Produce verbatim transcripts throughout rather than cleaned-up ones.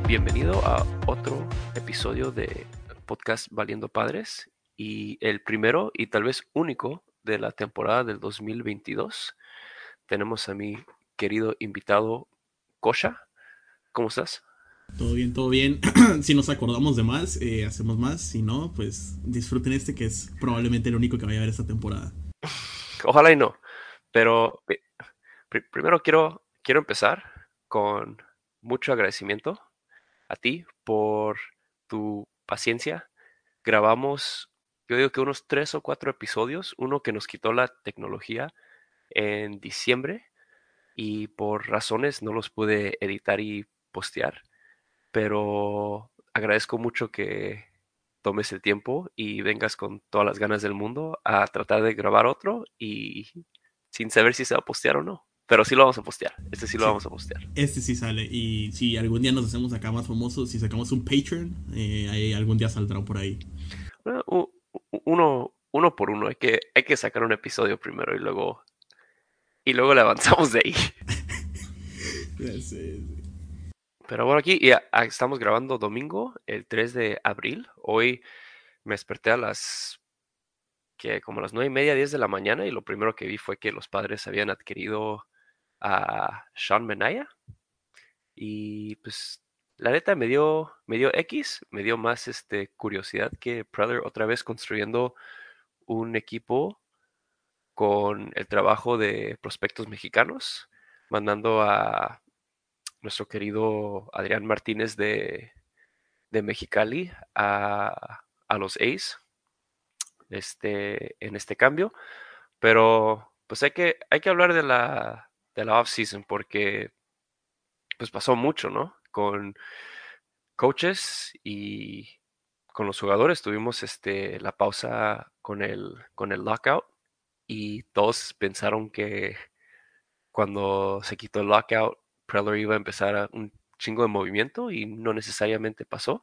Bienvenido a otro episodio de Podcast Valiendo Padres y el primero y tal vez único de la temporada del dos mil veintidós. Tenemos a mi querido invitado Kosha. ¿Cómo estás? Todo bien, todo bien. Si nos acordamos de más, eh, hacemos más. Si no, pues disfruten este que es probablemente el único que vaya a ver esta temporada. Ojalá y no, pero pri- pri- primero quiero, quiero empezar con mucho agradecimiento a ti por tu paciencia. Grabamos, yo digo que unos tres o cuatro episodios, uno que nos quitó la tecnología en diciembre y por razones no los pude editar y postear, pero agradezco mucho que tomes el tiempo y vengas con todas las ganas del mundo a tratar de grabar otro y sin saber si se va a postear o no. Pero sí lo vamos a postear, este sí lo Sí, vamos a postear. este sí sale. Y si algún día nos hacemos acá más famosos, si sacamos un Patreon, eh, ahí algún día saldrá por ahí. Bueno, u- u- uno, uno por uno, hay que, hay que sacar un episodio primero y luego, y luego le avanzamos de ahí. Sí, sí. Pero bueno, aquí ya ah, estamos grabando domingo, el tres de abril. Hoy me desperté a las que como las nueve y media, diez de la mañana y lo primero que vi fue que los padres habían adquirido a Sean Menaya y pues la neta me dio, me dio X, me dio más este curiosidad que Predator otra vez construyendo un equipo con el trabajo de prospectos mexicanos, mandando a nuestro querido Adrián Martínez de, de Mexicali a, a los A's este, en este cambio. Pero pues hay que, hay que hablar de la, de la off-season porque pues pasó mucho, ¿no? Con coaches y con los jugadores tuvimos este, la pausa con el, con el lockout y todos pensaron que cuando se quitó el lockout, Preller iba a empezar a un chingo de movimiento y no necesariamente pasó.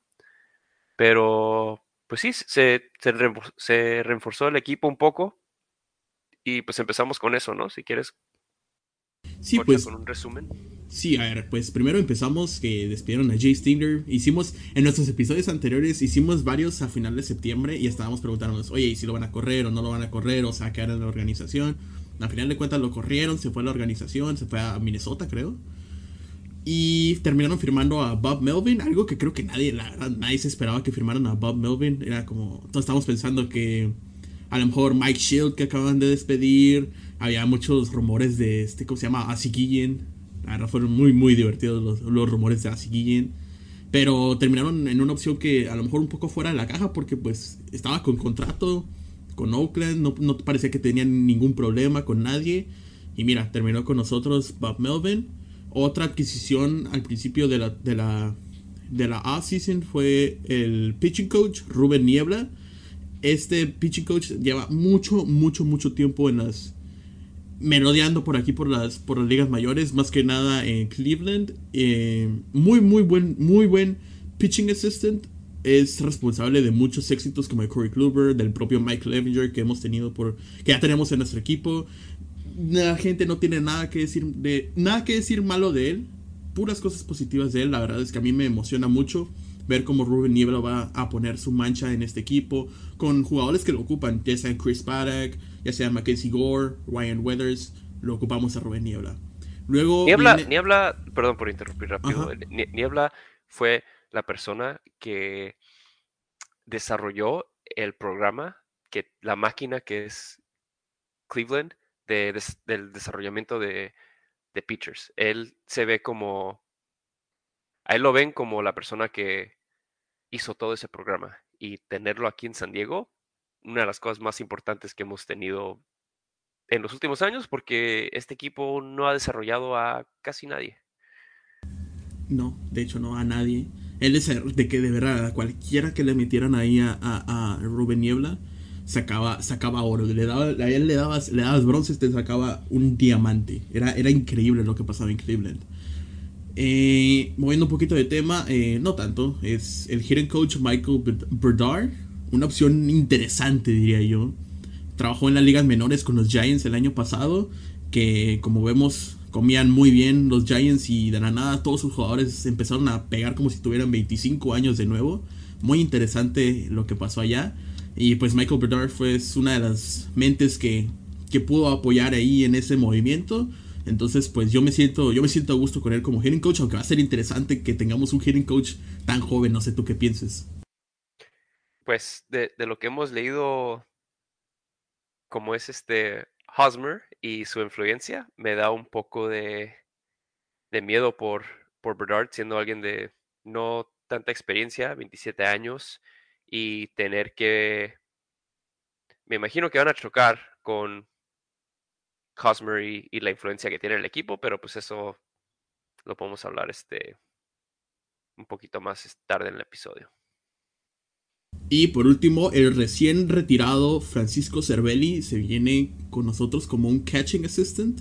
Pero pues sí, se, se, reenfor- se reforzó el equipo un poco y pues empezamos con eso, ¿no? Si quieres, Sí, Cocha, con pues un resumen. sí, a ver, pues primero empezamos que despidieron a Jay Stinger. Hicimos, en nuestros episodios anteriores, hicimos varios a final de septiembre y estábamos preguntándonos, oye, ¿y si lo van a correr o no lo van a correr o se va a quedar en la organización? Al final de cuentas lo corrieron, se fue a la organización, se fue a Minnesota, creo. Y terminaron firmando a Bob Melvin, algo que creo que nadie, la verdad, nadie se esperaba que firmaran a Bob Melvin. Era como, todos estábamos pensando que a lo mejor Mike Shield que acaban de despedir. Había muchos rumores de este, ¿cómo se llama? Ozzie Guillen. La verdad fueron muy, muy divertidos los, los rumores de Ozzie Guillen. Pero terminaron en una opción que a lo mejor un poco fuera de la caja porque pues estaba con contrato con Oakland. No, no parecía que tenían ningún problema con nadie. Y mira, terminó con nosotros Bob Melvin. Otra adquisición al principio de la, de la, de la off-season fue el pitching coach Ruben Niebla. Este pitching coach lleva mucho, mucho, mucho tiempo en las merodeando por aquí por las por las ligas mayores, más que nada en Cleveland. Eh, muy, muy buen, muy buen pitching assistant. Es responsable de muchos éxitos como el Corey Kluber, del propio Mike Levinger que hemos tenido por que ya tenemos en nuestro equipo. La gente no tiene nada que decir de nada que decir malo de él, puras cosas positivas de él. La verdad es que a mí me emociona mucho ver cómo Ruben Niebla va a poner su mancha en este equipo con jugadores que lo ocupan, ya sea Chris Paddock, ya sea Mackenzie Gore, Ryan Weathers. Lo ocupamos a Ruben Niebla. Luego Niebla, viene, Niebla, perdón por interrumpir rápido. ajá, Ni- Niebla fue la persona que desarrolló el programa, que la máquina que es Cleveland de, des- del desarrollamiento de, de pitchers. Él se ve como, a él lo ven como la persona que hizo todo ese programa y tenerlo aquí en San Diego, una de las cosas más importantes que hemos tenido en los últimos años porque este equipo no ha desarrollado a casi nadie. no, de hecho no a nadie. Él es de que de verdad a cualquiera que le metieran ahí a, a, a Ruben Niebla sacaba, sacaba oro. Le daba, a él le dabas, le dabas bronce, te sacaba un diamante. Era, era increíble lo que pasaba en Cleveland. Eh, moviendo un poquito de tema, eh, no tanto. Es el hitting coach Michael Berdar. Una opción interesante, diría yo. Trabajó en las ligas menores con los Giants el año pasado. Que como vemos, comían muy bien los Giants y de la nada todos sus jugadores empezaron a pegar como si tuvieran veinticinco años de nuevo. Muy interesante lo que pasó allá. Y pues Michael Bernard fue una de las mentes que, que pudo apoyar ahí en ese movimiento. Entonces, pues yo me siento, yo me siento a gusto con él como hitting coach, aunque va a ser interesante que tengamos un hitting coach tan joven, no sé tú qué pienses. Pues de, de lo que hemos leído, como es este Hosmer y su influencia, me da un poco de, de miedo por, por Bernard, siendo alguien de no tanta experiencia, veintisiete años, y tener que, me imagino que van a chocar con Hosmer y, y la influencia que tiene el equipo, pero pues eso lo podemos hablar este un poquito más tarde en el episodio. Y por último, el recién retirado Francisco Cervelli se viene con nosotros como un catching assistant.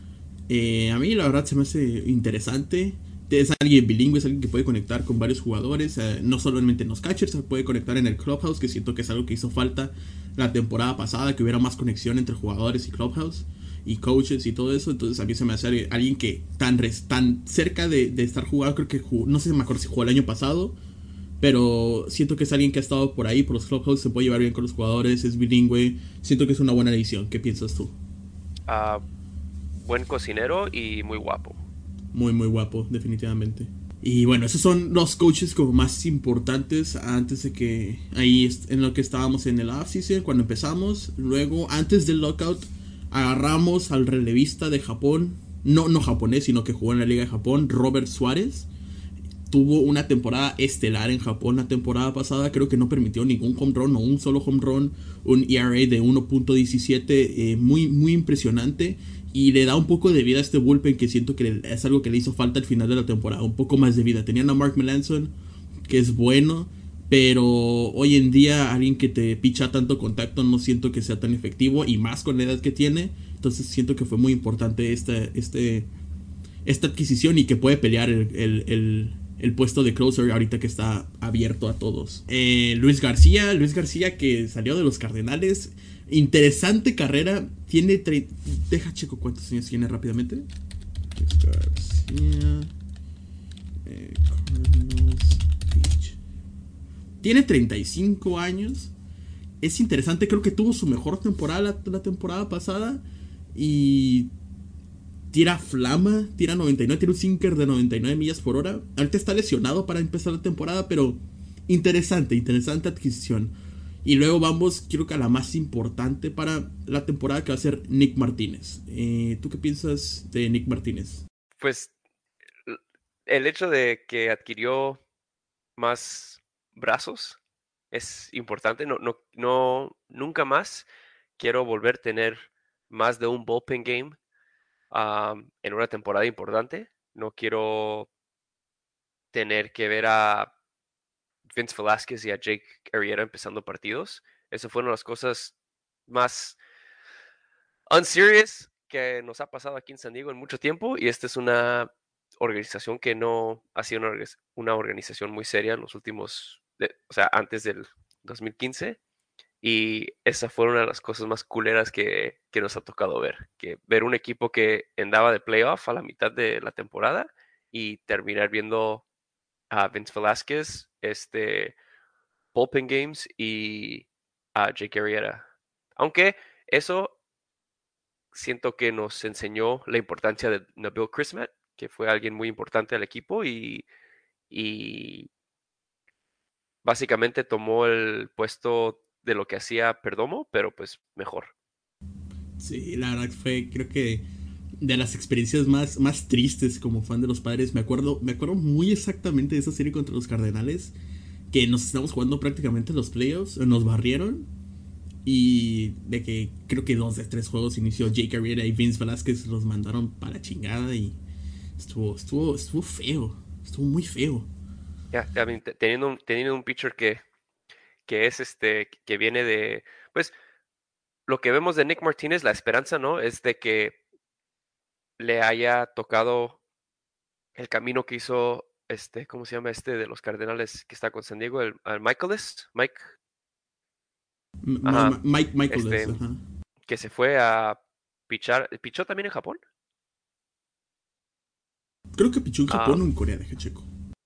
Eh, a mí la verdad se me hace interesante. Es alguien bilingüe, es alguien que puede conectar con varios jugadores, eh, no solamente en los catchers, se puede conectar en el clubhouse, que siento que es algo que hizo falta la temporada pasada, que hubiera más conexión entre jugadores y clubhouse y coaches y todo eso. Entonces a mí se me hace alguien que tan, res, tan cerca de, de estar jugando, creo que jugó, no sé, me acuerdo si jugó el año pasado, pero siento que es alguien que ha estado por ahí, por los clubhouse, se puede llevar bien con los jugadores, es bilingüe, siento que es una buena edición. ¿Qué piensas tú? Uh, buen cocinero y muy guapo. Muy, muy guapo, definitivamente. Y bueno, esos son los coaches como más importantes antes de que ahí en lo que estábamos en el offseason cuando empezamos. Luego, antes del lockout, agarramos al relevista de Japón, no, no japonés, sino que jugó en la Liga de Japón, Robert Suárez. Tuvo una temporada estelar en Japón la temporada pasada. Creo que no permitió ningún home run o un solo home run. Un E R A de uno punto diecisiete. Eh, muy, muy impresionante. Y le da un poco de vida a este bullpen que siento que es algo que le hizo falta al final de la temporada. Un poco más de vida. Tenían a Mark Melanson, que es bueno. Pero hoy en día alguien que te picha tanto contacto no siento que sea tan efectivo. Y más con la edad que tiene. Entonces siento que fue muy importante este, este, esta adquisición y que puede pelear el, el, el, el puesto de closer ahorita que está abierto a todos. Eh, Luis García, Luis García que salió de los Cardenales. Interesante carrera. Tiene... Tre- Deja checo cuántos años tiene rápidamente. Luis García. Eh, Cardinals Beach. Tiene treinta y cinco años. Es interesante, creo que tuvo su mejor temporada la, la temporada pasada. Y tira flama, tira noventa y nueve, tiene un sinker de noventa y nueve millas por hora. Ahorita está lesionado para empezar la temporada, pero interesante, interesante adquisición. Y luego vamos, creo que a la más importante para la temporada, que va a ser Nick Martínez. Eh, ¿Tú qué piensas de Nick Martínez? Pues el hecho de que adquirió más brazos es importante. No, no, no, nunca más quiero volver a tener más de un bullpen game um, en una temporada importante. No quiero tener que ver a Vince Velasquez y a Jake Arrieta empezando partidos. Eso fue una de las cosas más unserious que nos ha pasado aquí en San Diego en mucho tiempo. Y esta es una organización que no ha sido una, una organización muy seria en los últimos, de, o sea, antes del dos mil quince. Y esa fue una de las cosas más culeras que, que nos ha tocado ver. Que ver un equipo que andaba de playoff a la mitad de la temporada y terminar viendo a Vince Velasquez, este, bullpen games y a Jake Arrieta. Aunque eso siento que nos enseñó la importancia de Nabil Crismatt, que fue alguien muy importante al equipo y, y básicamente tomó el puesto de lo que hacía Perdomo, pero pues mejor. Sí, la verdad fue, creo que de las experiencias más, más tristes como fan de los Padres. Me acuerdo, me acuerdo muy exactamente de esa serie contra los Cardenales, que nos estamos jugando prácticamente los playoffs, nos barrieron. Y de que creo que dos de tres juegos inició Jake Arrieta y Vince Velasquez, los mandaron para la chingada y estuvo, estuvo, estuvo feo, estuvo muy feo. Ya, I mean, teniendo un, teniendo un pitcher que, que es este, que viene de, pues, lo que vemos de Nick Martínez, la esperanza, ¿no? Es de que le haya tocado el camino que hizo este, ¿cómo se llama este de los Cardenales que está con San Diego? El, el Michaelis, Mike, M- ajá, Mike Michaelis, este, ajá. que se fue a pichar, ¿pichó también en Japón? Creo que pichó en Japón o Am, en Corea, deja checo.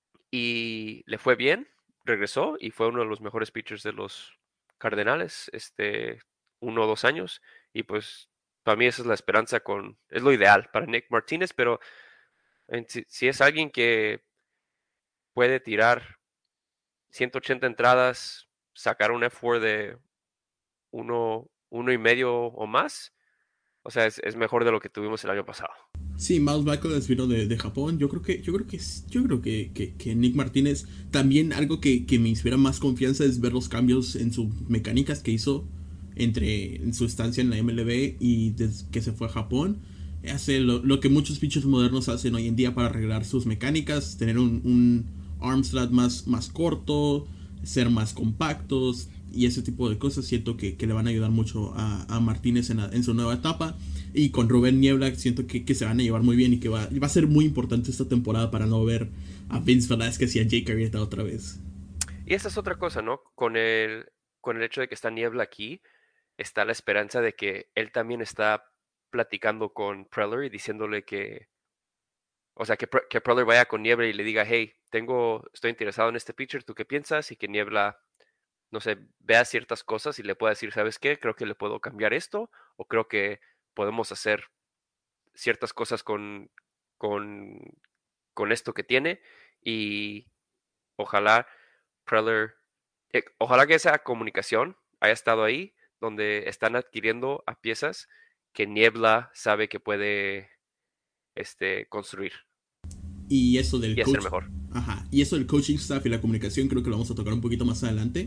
y le fue bien, regresó y fue uno de los mejores pitchers de los Cardenales, este, uno o dos años. Y pues para mí esa es la esperanza con, es lo ideal para Nick Martínez, pero en si, si es alguien que puede tirar ciento ochenta entradas, sacar un F cuatro de uno, uno y medio o más, o sea, es, es mejor de lo que tuvimos el año pasado. Sí, Miles Michaels vino de, de Japón. Yo creo que, yo creo que, yo creo que, que, que Nick Martínez también algo que, que me inspira más confianza es ver los cambios en sus mecánicas que hizo entre en su estancia en la M L B y desde que se fue a Japón. Hace lo, lo que muchos pitchers modernos hacen hoy en día para arreglar sus mecánicas, tener un, un arm slot más, más corto, ser más compactos y ese tipo de cosas. Siento que, que le van a ayudar mucho a, a Martínez en, la, en su nueva etapa. Y con Rubén Niebla siento que, que se van a llevar muy bien y que va, va a ser muy importante esta temporada para no ver a Vince Velasquez y a Jake Arrieta otra vez. Y esa es otra cosa, ¿no? Con el, con el hecho de que está Niebla aquí, está la esperanza de que él también está platicando con Preller y diciéndole que, o sea, que, Pre- que Preller vaya con Niebla y le diga, hey, tengo, estoy interesado en este pitcher, ¿tú qué piensas? Y que Niebla, no sé, vea ciertas cosas y le pueda decir, ¿sabes qué? Creo que le puedo cambiar esto, o creo que podemos hacer ciertas cosas con, con, con esto que tiene, y ojalá Preller, eh, ojalá que esa comunicación haya estado ahí, donde están adquiriendo a piezas que Niebla sabe que puede este, construir Y eso del y hacer coach. mejor. Ajá. Y eso del coaching staff y la comunicación creo que lo vamos a tocar un poquito más adelante.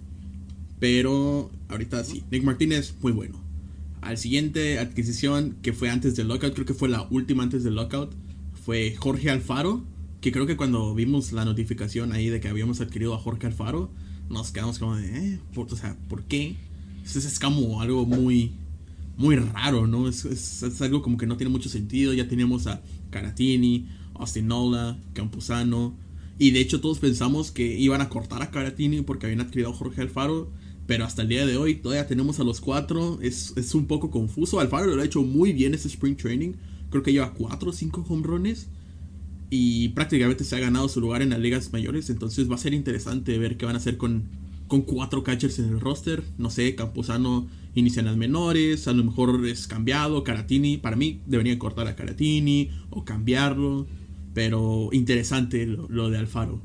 Pero ahorita Ujú. sí. Nick Martínez, muy bueno. Al siguiente adquisición, que fue antes del lockout, creo que fue la última antes del lockout, fue Jorge Alfaro. Que creo que cuando vimos la notificación ahí de que habíamos adquirido a Jorge Alfaro, nos quedamos como de, eh, por, o sea, ¿por qué? Eso es como algo muy, muy raro, ¿no? Es, es, es algo como que no tiene mucho sentido. Ya teníamos a Caratini, Austin Nola, Campuzano. Y de hecho todos pensamos que iban a cortar a Caratini porque habían adquirido a Jorge Alfaro. Pero hasta el día de hoy todavía tenemos a los cuatro. Es, es un poco confuso. Alfaro lo ha hecho muy bien ese Spring Training. Creo que lleva cuatro o cinco home runs. Y prácticamente se ha ganado su lugar en las ligas mayores. Entonces va a ser interesante ver qué van a hacer con, con cuatro catchers en el roster. No sé, Campuzano inicia en las menores. A lo mejor es cambiado. Caratini, para mí deberían cortar a Caratini o cambiarlo. Pero interesante lo, lo de Alfaro.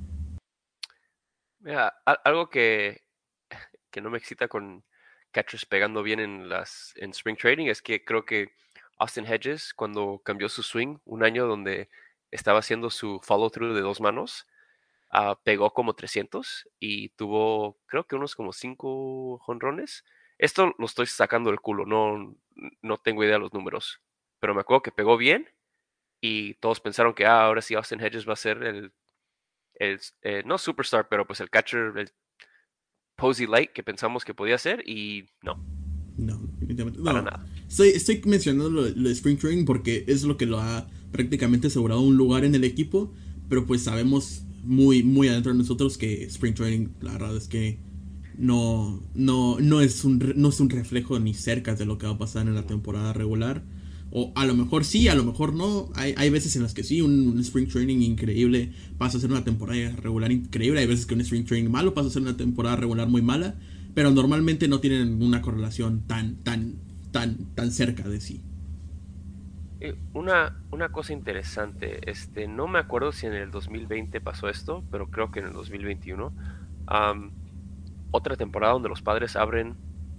Mira, al- algo que, que no me excita con catchers pegando bien en las en Spring Training es que creo que Austin Hedges, cuando cambió su swing, un año donde estaba haciendo su follow through de dos manos, ah, pegó como trescientos y tuvo, creo que unos como cinco jonrones. Esto lo estoy sacando del culo, no, no tengo idea de los números, pero me acuerdo que pegó bien y todos pensaron que ah, ahora sí Austin Hedges va a ser el, el eh, no superstar, pero pues el catcher, el Posey Light que pensamos que podía ser y no, No, definitivamente. para No. nada. Estoy, estoy mencionando lo, lo de Spring Training porque es lo que lo ha prácticamente asegurado un lugar en el equipo. Pero pues sabemos muy, muy adentro de nosotros que Spring Training, la verdad es que no, no, no, es un, no es un reflejo ni cerca de lo que va a pasar en la Ujú. temporada regular. O a lo mejor sí, a lo mejor no. Hay, hay veces en las que sí, un, un Spring Training increíble pasa a ser una temporada regular increíble. Hay veces que un Spring Training malo pasa a ser una temporada regular muy mala. Pero normalmente no tienen una correlación tan, tan, tan, tan cerca de sí. Eh, Una, una cosa interesante, este, no me acuerdo si en el dos mil veinte pasó esto, pero creo que en el dos mil veintiuno, am, otra temporada donde los Padres abren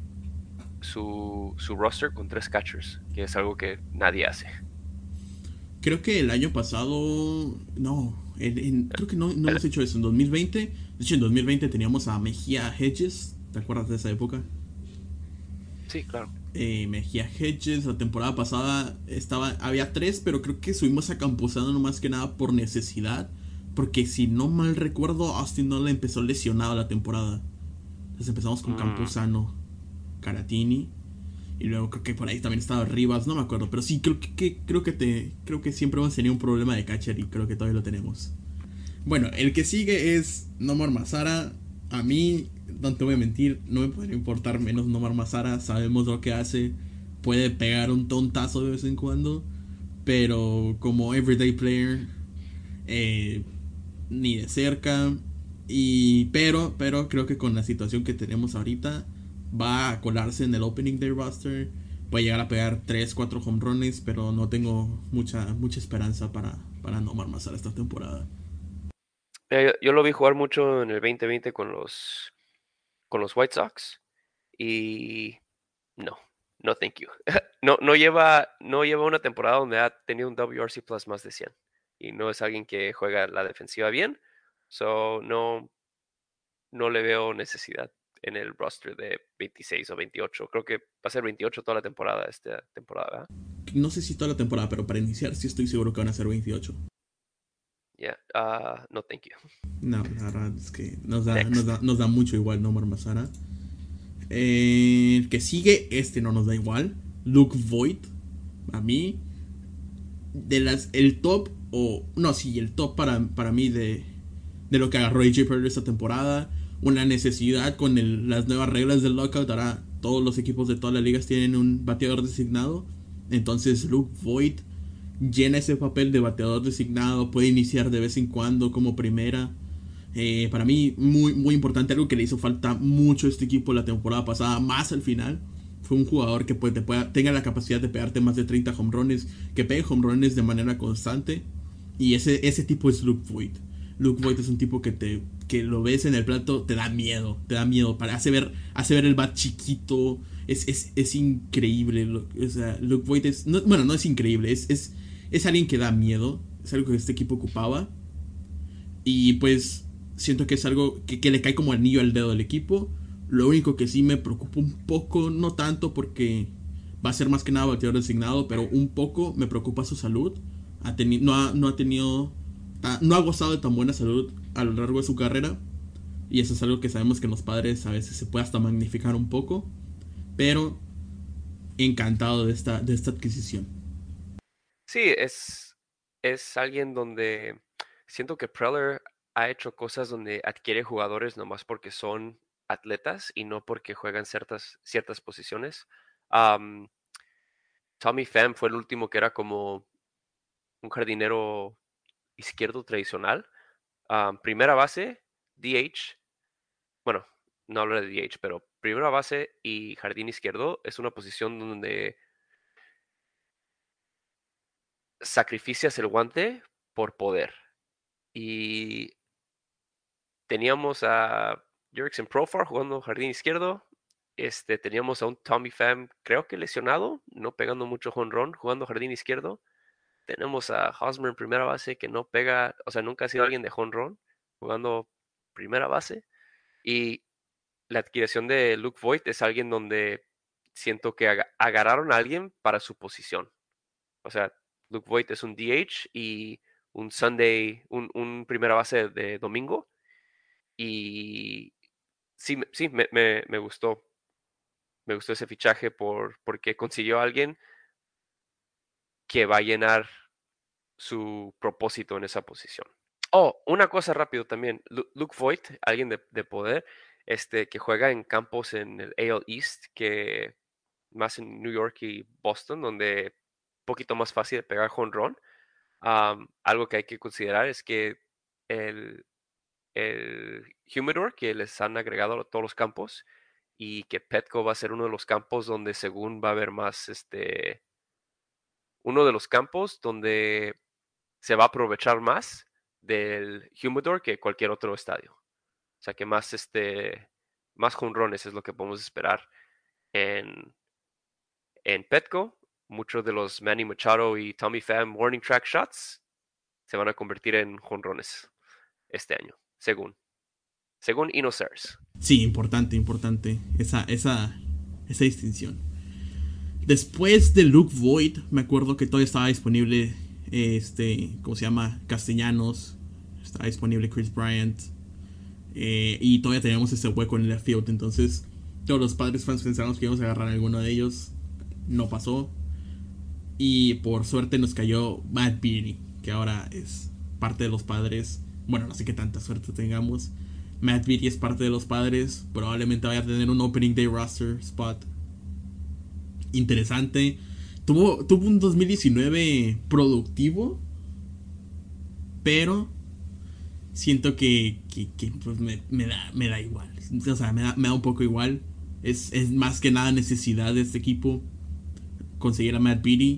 su, su roster con tres catchers, que es algo que nadie hace. Creo que el año pasado. No, en, en- creo que no, no El- hemos hecho eso. En dos mil veinte. De hecho, en dos mil veinte teníamos a Mejía Hedges. ¿Te acuerdas de esa época? sí, claro. Eh, Mejía Hedges, la temporada pasada estaba, había tres, pero creo que subimos a Campuzano no más que nada por necesidad. Porque si no mal recuerdo, Austin no le empezó lesionado la temporada. Entonces empezamos con Mm, Campuzano, Caratini. Y luego creo que por ahí también estaba Rivas, no me acuerdo. Pero sí, creo que, que- creo que te. Creo que siempre hemos tenido un problema de catcher y creo que todavía lo tenemos. Bueno, el que sigue es Nomar Mazara. A mí, no te voy a mentir, no me puede importar menos Nomar Mazara. Sabemos lo que hace. Puede pegar un tontazo de vez en cuando. pero como everyday player, eh, ni de cerca. Y pero, pero creo que con la situación que tenemos ahorita, va a colarse en el opening day roster. Puede llegar a pegar tres cuatro home runs, pero no tengo mucha, mucha esperanza para, para Nomar Mazara esta temporada. Eh, yo, yo lo vi jugar mucho en el veinte veinte con los, con los White Sox y no, no thank you. No, no lleva, no lleva una temporada donde ha tenido un W R C plus más de cien y no es alguien que juega la defensiva bien, so no, no le veo necesidad en el roster de veintiséis o veintiocho. Creo que va a ser veintiocho toda la temporada esta temporada, ¿verdad? No sé si toda la temporada, pero para iniciar sí estoy seguro que van a ser veintiocho. Yeah, uh, no thank you. No, la verdad es que nos da, nos Next. da, nos da mucho igual Nomar Mazara. Eh, el que sigue, este no nos da igual. Luke Voigt. A mí, de las, el top, o no, sí, el top para, para mí de, de lo que agarró A J Preller esta temporada. Una necesidad con el, las nuevas reglas del lockout. Ahora todos los equipos de todas las ligas tienen un bateador designado. Entonces Luke Voigt llena ese papel de bateador designado. Puede iniciar de vez en cuando como primera. Eh, para mí, muy, muy importante, algo que le hizo falta mucho a este equipo la temporada pasada, más al final. Fue un jugador que pues, te pueda, tenga la capacidad de pegarte más de treinta home runs, que pegue home runs de manera constante. Y ese, ese tipo es Luke Voigt. Luke Voigt es un tipo que te que lo ves en el plato, te da miedo, te da miedo. Para, hace, ver, hace ver el bat chiquito, es, es, es increíble. O sea, Luke Voigt es, no, bueno, no es increíble, es, es, es alguien que da miedo, es algo que este equipo ocupaba. Y pues siento que es algo que, que le cae como anillo al dedo del equipo. Lo único que sí me preocupa un poco, no tanto porque va a ser más que nada bateador designado, pero un poco me preocupa su salud. Ha teni no, ha, no ha tenido, no ha gozado de tan buena salud a lo largo de su carrera. Y eso es algo que sabemos que en los padres a veces se puede hasta magnificar un poco. Pero encantado de esta, de esta adquisición. Sí, es, es alguien donde siento que Preller ha hecho cosas donde adquiere jugadores nomás porque son atletas y no porque juegan ciertas, ciertas posiciones. Am, Tommy Pham fue el último que era como un jardinero izquierdo tradicional. Am, primera base, D H. Bueno, no hablo de D H, pero primera base y jardín izquierdo es una posición donde sacrificias el guante por poder. Y teníamos a Jurickson Profar jugando jardín izquierdo. Este, teníamos a un Tommy Pham, creo que lesionado, no pegando mucho jonrón, jugando jardín izquierdo. Tenemos a Hosmer en primera base, que no pega, o sea, nunca ha sido alguien de jonrón, jugando primera base. Y la adquisición de Luke Voigt es alguien donde siento que aga- agarraron a alguien para su posición. O sea, Luke Voigt es un D H y un Sunday, un, un primera base de domingo. Y sí, me- sí, me, me, me gustó. Me gustó ese fichaje por, porque consiguió a alguien que va a llenar su propósito en esa posición. Oh, una cosa rápido también. Lu- Luke Voigt, alguien de, de poder, este, que juega en campos en el A L East, que más en New York y Boston, donde un poquito más fácil de pegar jonrón. Am, algo que hay que considerar es que el, el humidor que les han agregado a todos los campos y que Petco va a ser uno de los campos donde según va a haber más, este, uno de los campos donde se va a aprovechar más del humidor que cualquier otro estadio. O sea que más, este, más jonrones es lo que podemos esperar en, en Petco. Muchos de los Manny Machado y Tommy Pham warning track shots se van a convertir en jonrones este año, según, según Inocers. Sí, importante, importante esa, esa, esa distinción. Después de Luke Voigt, me acuerdo que todavía estaba disponible, este, ¿cómo se llama? Castellanos, estaba disponible Chris Bryant, eh, y todavía teníamos ese hueco en el left field. Entonces, todos los padres fans pensábamos que íbamos a agarrar a alguno de ellos. No pasó. Y por suerte nos cayó Matt Beatty, que ahora es parte de los padres. Bueno, no sé qué tanta suerte tengamos. Matt Beatty es parte de los padres. Probablemente vaya a tener un opening day roster spot interesante. tuvo, tuvo un dos mil diecinueve productivo, pero siento que, que, que, pues me, me, da, me da igual. O sea, me da, me da un poco igual. Es, es más que nada necesidad de este equipo conseguir a Matt Beatty.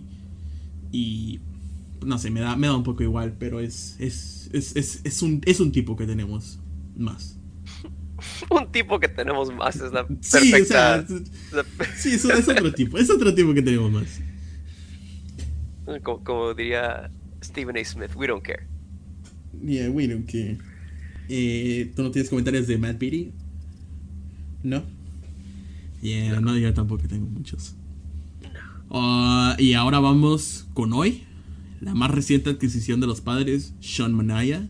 Y no sé, me da, me da un poco igual, pero es, es, es, es, es, un, es un tipo que tenemos más. Un tipo que tenemos más es la Sí, o sea, perfecta. la- sí, es, es otro tipo, es otro tipo que tenemos más. como, como diría Stephen A. Smith, we don't care. Yeah, we don't care. Eh, ¿Tú no tienes comentarios de Matt Beatty? No. No, Yeah, no, yo tampoco tengo muchos. Uh, y ahora vamos con hoy. La más reciente adquisición de los padres, Sean Manaya.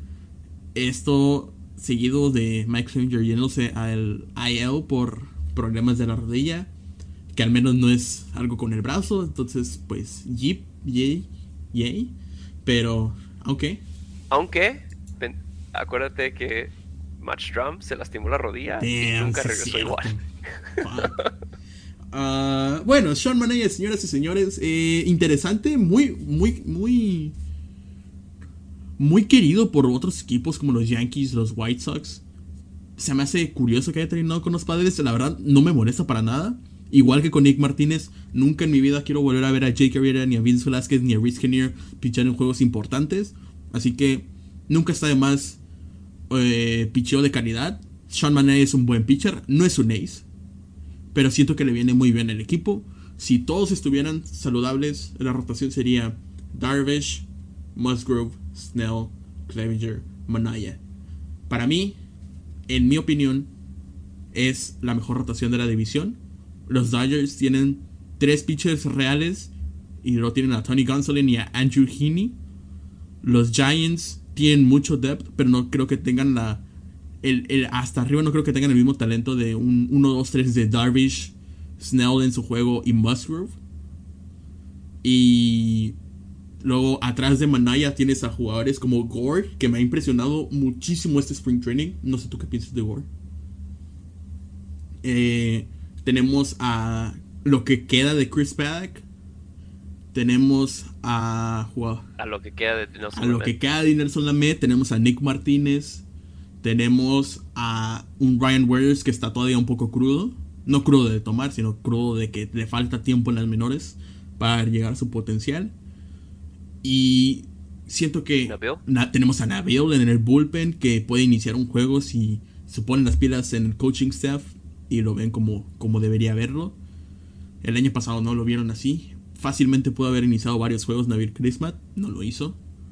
Esto seguido de Mike Clevinger yéndose al I L por problemas de la rodilla. Que al menos no es algo con el brazo. Entonces, pues, yip, yay, yay. Pero, aunque. aunque, pen- acuérdate que Matt Strum se lastimó la rodilla y Damn, nunca sí es regresó igual. cierto. Fuck. Uh, bueno, Sean Manaya, señoras y señores, eh, interesante, muy, muy, muy, muy querido por otros equipos como los Yankees, los White Sox. Se me hace curioso que haya terminado con los Padres, la verdad no me molesta para nada. Igual que con Nick Martínez, nunca en mi vida quiero volver a ver a Jake Arrieta, ni a Vince Velasquez, ni a Rhys Kinnear pichar en juegos importantes. Así que nunca está de más eh, picheo de calidad. Sean Manaya es un buen pitcher, no es un ace, pero siento que le viene muy bien al equipo. Si todos estuvieran saludables, la rotación sería Darvish, Musgrove, Snell, Clevinger, Manaya. Para mí, en mi opinión, es la mejor rotación de la división. Los Dodgers tienen tres pitchers reales y luego tienen a Tony Gonsolin y a Andrew Heaney. Los Giants tienen mucho depth, pero no creo que tengan la el, el, hasta arriba no creo que tengan el mismo talento de un uno dos tres de Darvish, Snell en su juego y Musgrove. Y luego atrás de Manaya tienes a jugadores como Gore, que me ha impresionado muchísimo este Spring Training. No sé tú qué piensas de Gore. Eh, tenemos a lo que queda de Chris Paddock. Tenemos a, A lo que queda de a Nelson lo que Lamet. queda de Nelson Lamet. Tenemos a Nick Martínez. Tenemos a un Ryan Warriors que está todavía un poco crudo. No crudo de tomar, sino crudo de que le falta tiempo en las menores para llegar a su potencial. Y siento que Nabil. na- tenemos a Nabil en el bullpen que puede iniciar un juego si se ponen las pilas en el coaching staff y lo ven como, como debería verlo. El año pasado no lo vieron así. Fácilmente pudo haber iniciado varios juegos Nabil Crismat, no lo hizo.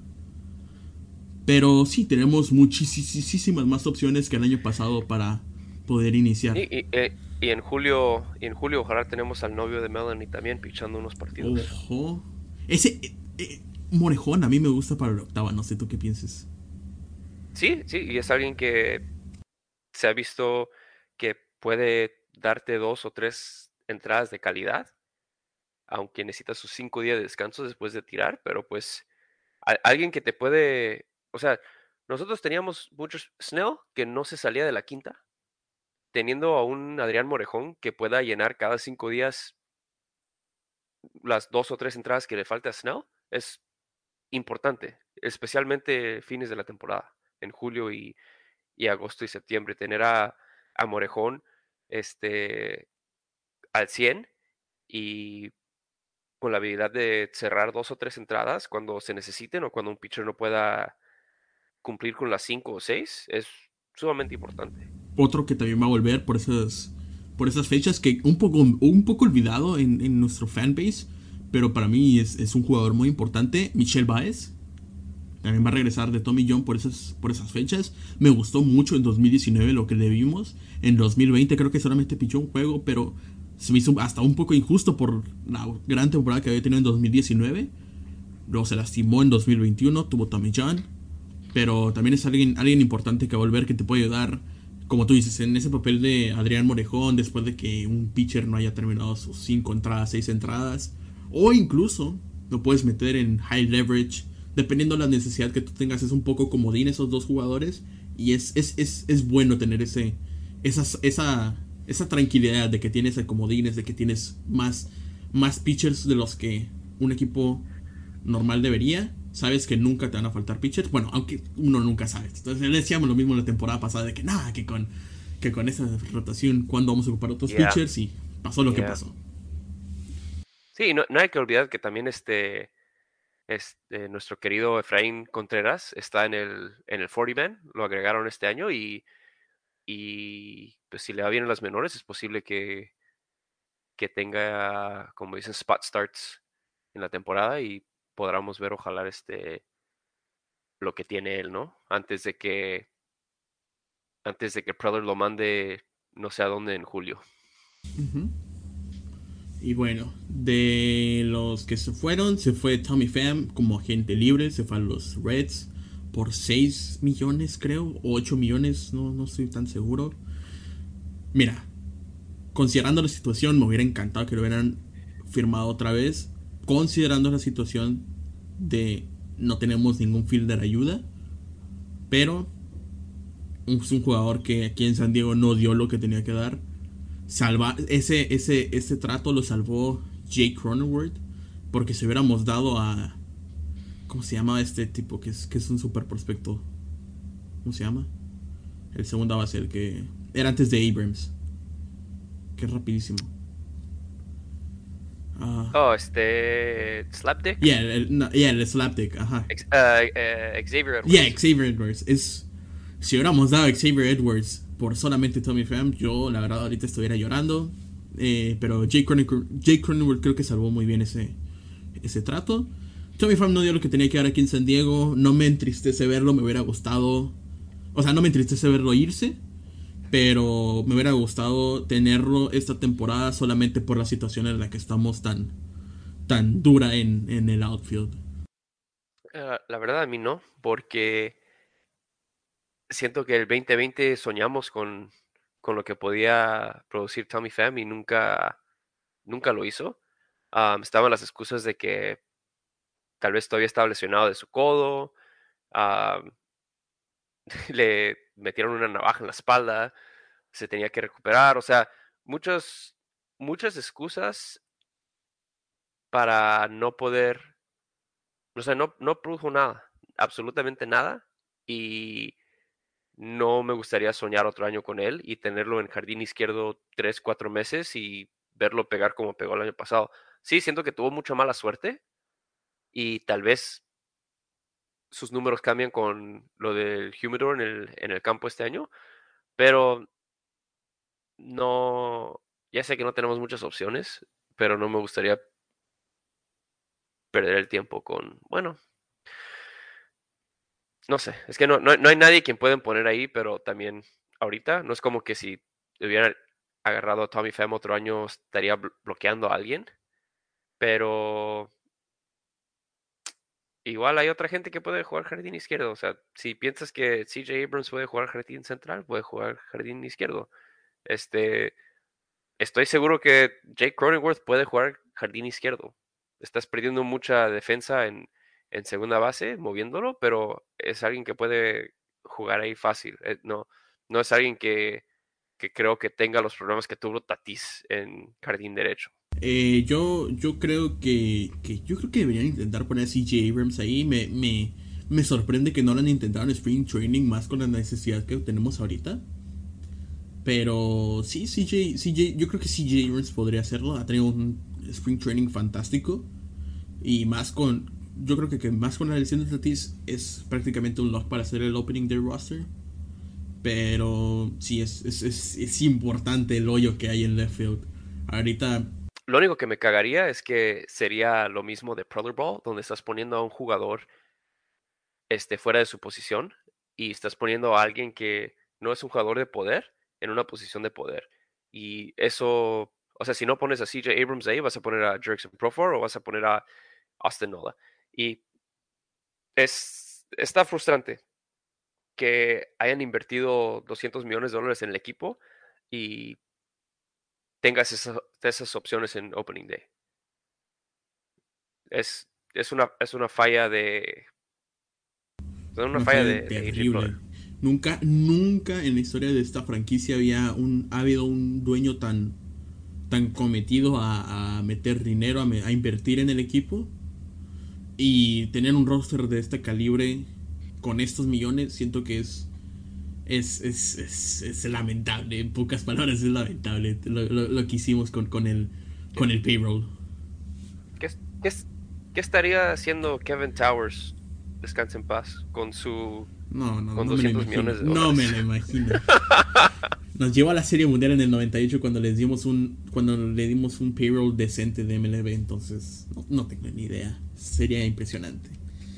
Pero sí, tenemos muchísimas más opciones que el año pasado para poder Y, iniciar. y, eh, y en julio, y en julio ojalá tenemos al novio de Melanie también pichando unos partidos. Ojo. Ese eh, eh, Morejón a mí me gusta para la octava, no sé tú qué pienses. Sí, sí, y es alguien que se ha visto que puede darte dos o tres entradas de calidad, aunque necesita sus cinco días de descanso después de tirar, pero pues a- alguien que te puede, o sea, nosotros teníamos muchos Snell que no se salía de la quinta, teniendo a un Adrián Morejón que pueda llenar cada cinco días las dos o tres entradas que le falta a Snell, es importante, especialmente fines de la temporada, en julio y, y agosto y septiembre, tener a, a Morejón este, al cien y con la habilidad de cerrar dos o tres entradas cuando se necesiten o cuando un pitcher no pueda cumplir con las cinco o seis, es sumamente importante. Otro que también va a volver por esas, por esas fechas que un poco, un poco olvidado en, en nuestro fanbase, pero para mí es, es un jugador muy importante, Michel Baez. También va a regresar de Tommy John por esas, por esas fechas. Me gustó mucho en dos mil diecinueve lo que le vimos. En dos mil veinte creo que solamente pichó un juego, pero se me hizo hasta un poco injusto por la gran temporada que había tenido en dos mil diecinueve. Luego se lastimó en dos mil veintiuno, tuvo Tommy John. Pero también es alguien, alguien importante que va a volver, que te puede ayudar, como tú dices, en ese papel de Adrián Morejón, después de que un pitcher no haya terminado sus cinco entradas, seis entradas. O incluso lo puedes meter en high leverage, dependiendo de la necesidad que tú tengas. Es un poco comodín esos dos jugadores. Y es, es, es, es bueno tener ese, esa, esa, esa tranquilidad de que tienes el comodines, de que tienes más, más pitchers de los que un equipo normal debería. Sabes que nunca te van a faltar pitchers. Bueno, aunque uno nunca sabe. Entonces le decíamos lo mismo la temporada pasada de que nada, que con, que con esa rotación, ¿cuándo vamos a ocupar otros Yeah, pitchers? Y pasó lo que yeah. pasó. Sí, no, no hay que olvidar que también este, este, nuestro querido Efraín Contreras está en el, en el cuarenta man, lo agregaron este año y, y pues si le va bien en las menores es posible que, que tenga, como dicen, spot starts en la temporada y podamos ver ojalá este lo que tiene él, ¿no? Antes de que antes de que Preller lo mande no sé a dónde en julio. Uh-huh. Y bueno, de los que se fueron, se fue Tommy Pham como agente libre, se fue a los Reds por seis millones, creo, o ocho millones, no, no estoy tan seguro. Mira, considerando la situación, me hubiera encantado que lo hubieran firmado otra vez, considerando la situación de no tenemos ningún fielder ayuda, pero es un jugador que aquí en San Diego no dio lo que tenía que dar. Salva, ese, ese, ese trato lo salvó Jake Cronenworth, porque si hubiéramos dado a... ¿Cómo se llama este tipo que es, que es un super prospecto? ¿Cómo se llama? El segundo base, el que era antes de Abrams, que es rapidísimo. Uh, Oh, este Slapdick, yeah, el, no, yeah, el Slapdick, ajá. Ex- uh, uh, Xavier Yeah, Edwards. Xavier Edwards. Es, si hubiéramos dado a Xavier Edwards por solamente Tommy Pham, yo la verdad ahorita estuviera llorando. Eh, pero Jake Cronenworth, Jake Cronenworth creo que salvó muy bien ese, ese trato. Tommy Pham no dio lo que tenía que dar aquí en San Diego. No me entristece verlo, me hubiera gustado. O sea, no me entristece verlo irse. Pero me hubiera gustado tenerlo esta temporada solamente por la situación en la que estamos tan, tan dura en, en el outfield. Uh, la verdad a mí no, porque siento que el veinte veinte soñamos con, con lo que podía producir Tommy Pham y nunca, nunca lo hizo. Um, estaban las excusas de que tal vez todavía estaba lesionado de su codo, um, le metieron una navaja en la espalda, se tenía que recuperar, o sea, muchos, muchas excusas para no poder, o sea, no, no produjo nada, absolutamente nada, y no me gustaría soñar otro año con él y tenerlo en jardín izquierdo tres, cuatro meses y verlo pegar como pegó el año pasado. Sí, siento que tuvo mucha mala suerte y tal vez sus números cambian con lo del Humidor en el, en el campo este año, pero no, ya sé que no tenemos muchas opciones, pero no me gustaría perder el tiempo con, bueno, no sé, es que no, no, no hay nadie quien pueden poner ahí, pero también ahorita no es como que si hubieran agarrado a Tommy Pham otro año estaría blo- bloqueando a alguien, pero igual hay otra gente que puede jugar jardín izquierdo, o sea, si piensas que C J Abrams puede jugar jardín central, puede jugar jardín izquierdo. Este, estoy seguro que Jake Cronenworth puede jugar jardín izquierdo. Estás perdiendo mucha defensa en, en segunda base, moviéndolo, pero es alguien que puede jugar ahí fácil. Eh, no, no es alguien que, que creo que tenga los problemas que tuvo Tatis en jardín derecho. Eh, yo, yo creo que, que yo creo que deberían intentar poner a C J Abrams ahí. Me, me, me sorprende que no lo han intentado en Spring Training más con la necesidad que tenemos ahorita. Pero sí, C J, C J, yo creo que C J Abrams podría hacerlo. Ha tenido un Spring Training fantástico. Y más con, yo creo que, que más con la lesión de Tatis es prácticamente un lock para hacer el opening del roster. Pero sí, es, es, es, es importante el hoyo que hay en left field. Ahorita, Lo único que me cagaría es que sería lo mismo de Proller Ball, donde estás poniendo a un jugador este, fuera de su posición y estás poniendo a alguien que no es un jugador de poder en una posición de poder. Y eso, o sea, si no pones a C J Abrams ahí, vas a poner a Jerickson Profar o vas a poner a Austin Nola. Y es, está frustrante que hayan invertido doscientos millones de dólares en el equipo y tengas esa- esas opciones en Opening Day. Es, es una, es una falla de, una una falla falla de, de A J Preller. terrible. Nunca, nunca en la historia de esta franquicia había un, ha habido un dueño tan, tan cometido a, a meter dinero, a, me, a invertir en el equipo. Y tener un roster de este calibre con estos millones, siento que es es, es, es, es lamentable. En pocas palabras, es lamentable lo, lo, lo que hicimos con, con, el, con el payroll. ¿Qué, qué, qué estaría haciendo Kevin Towers, descanse en paz, con su No, no, con no me lo doscientos imagino. millones de No me dólares? lo imagino. Nos llevó a la Serie Mundial en el noventa y ocho cuando les dimos un cuando le dimos un payroll decente de M L B, entonces no, no tengo ni idea. Sería impresionante.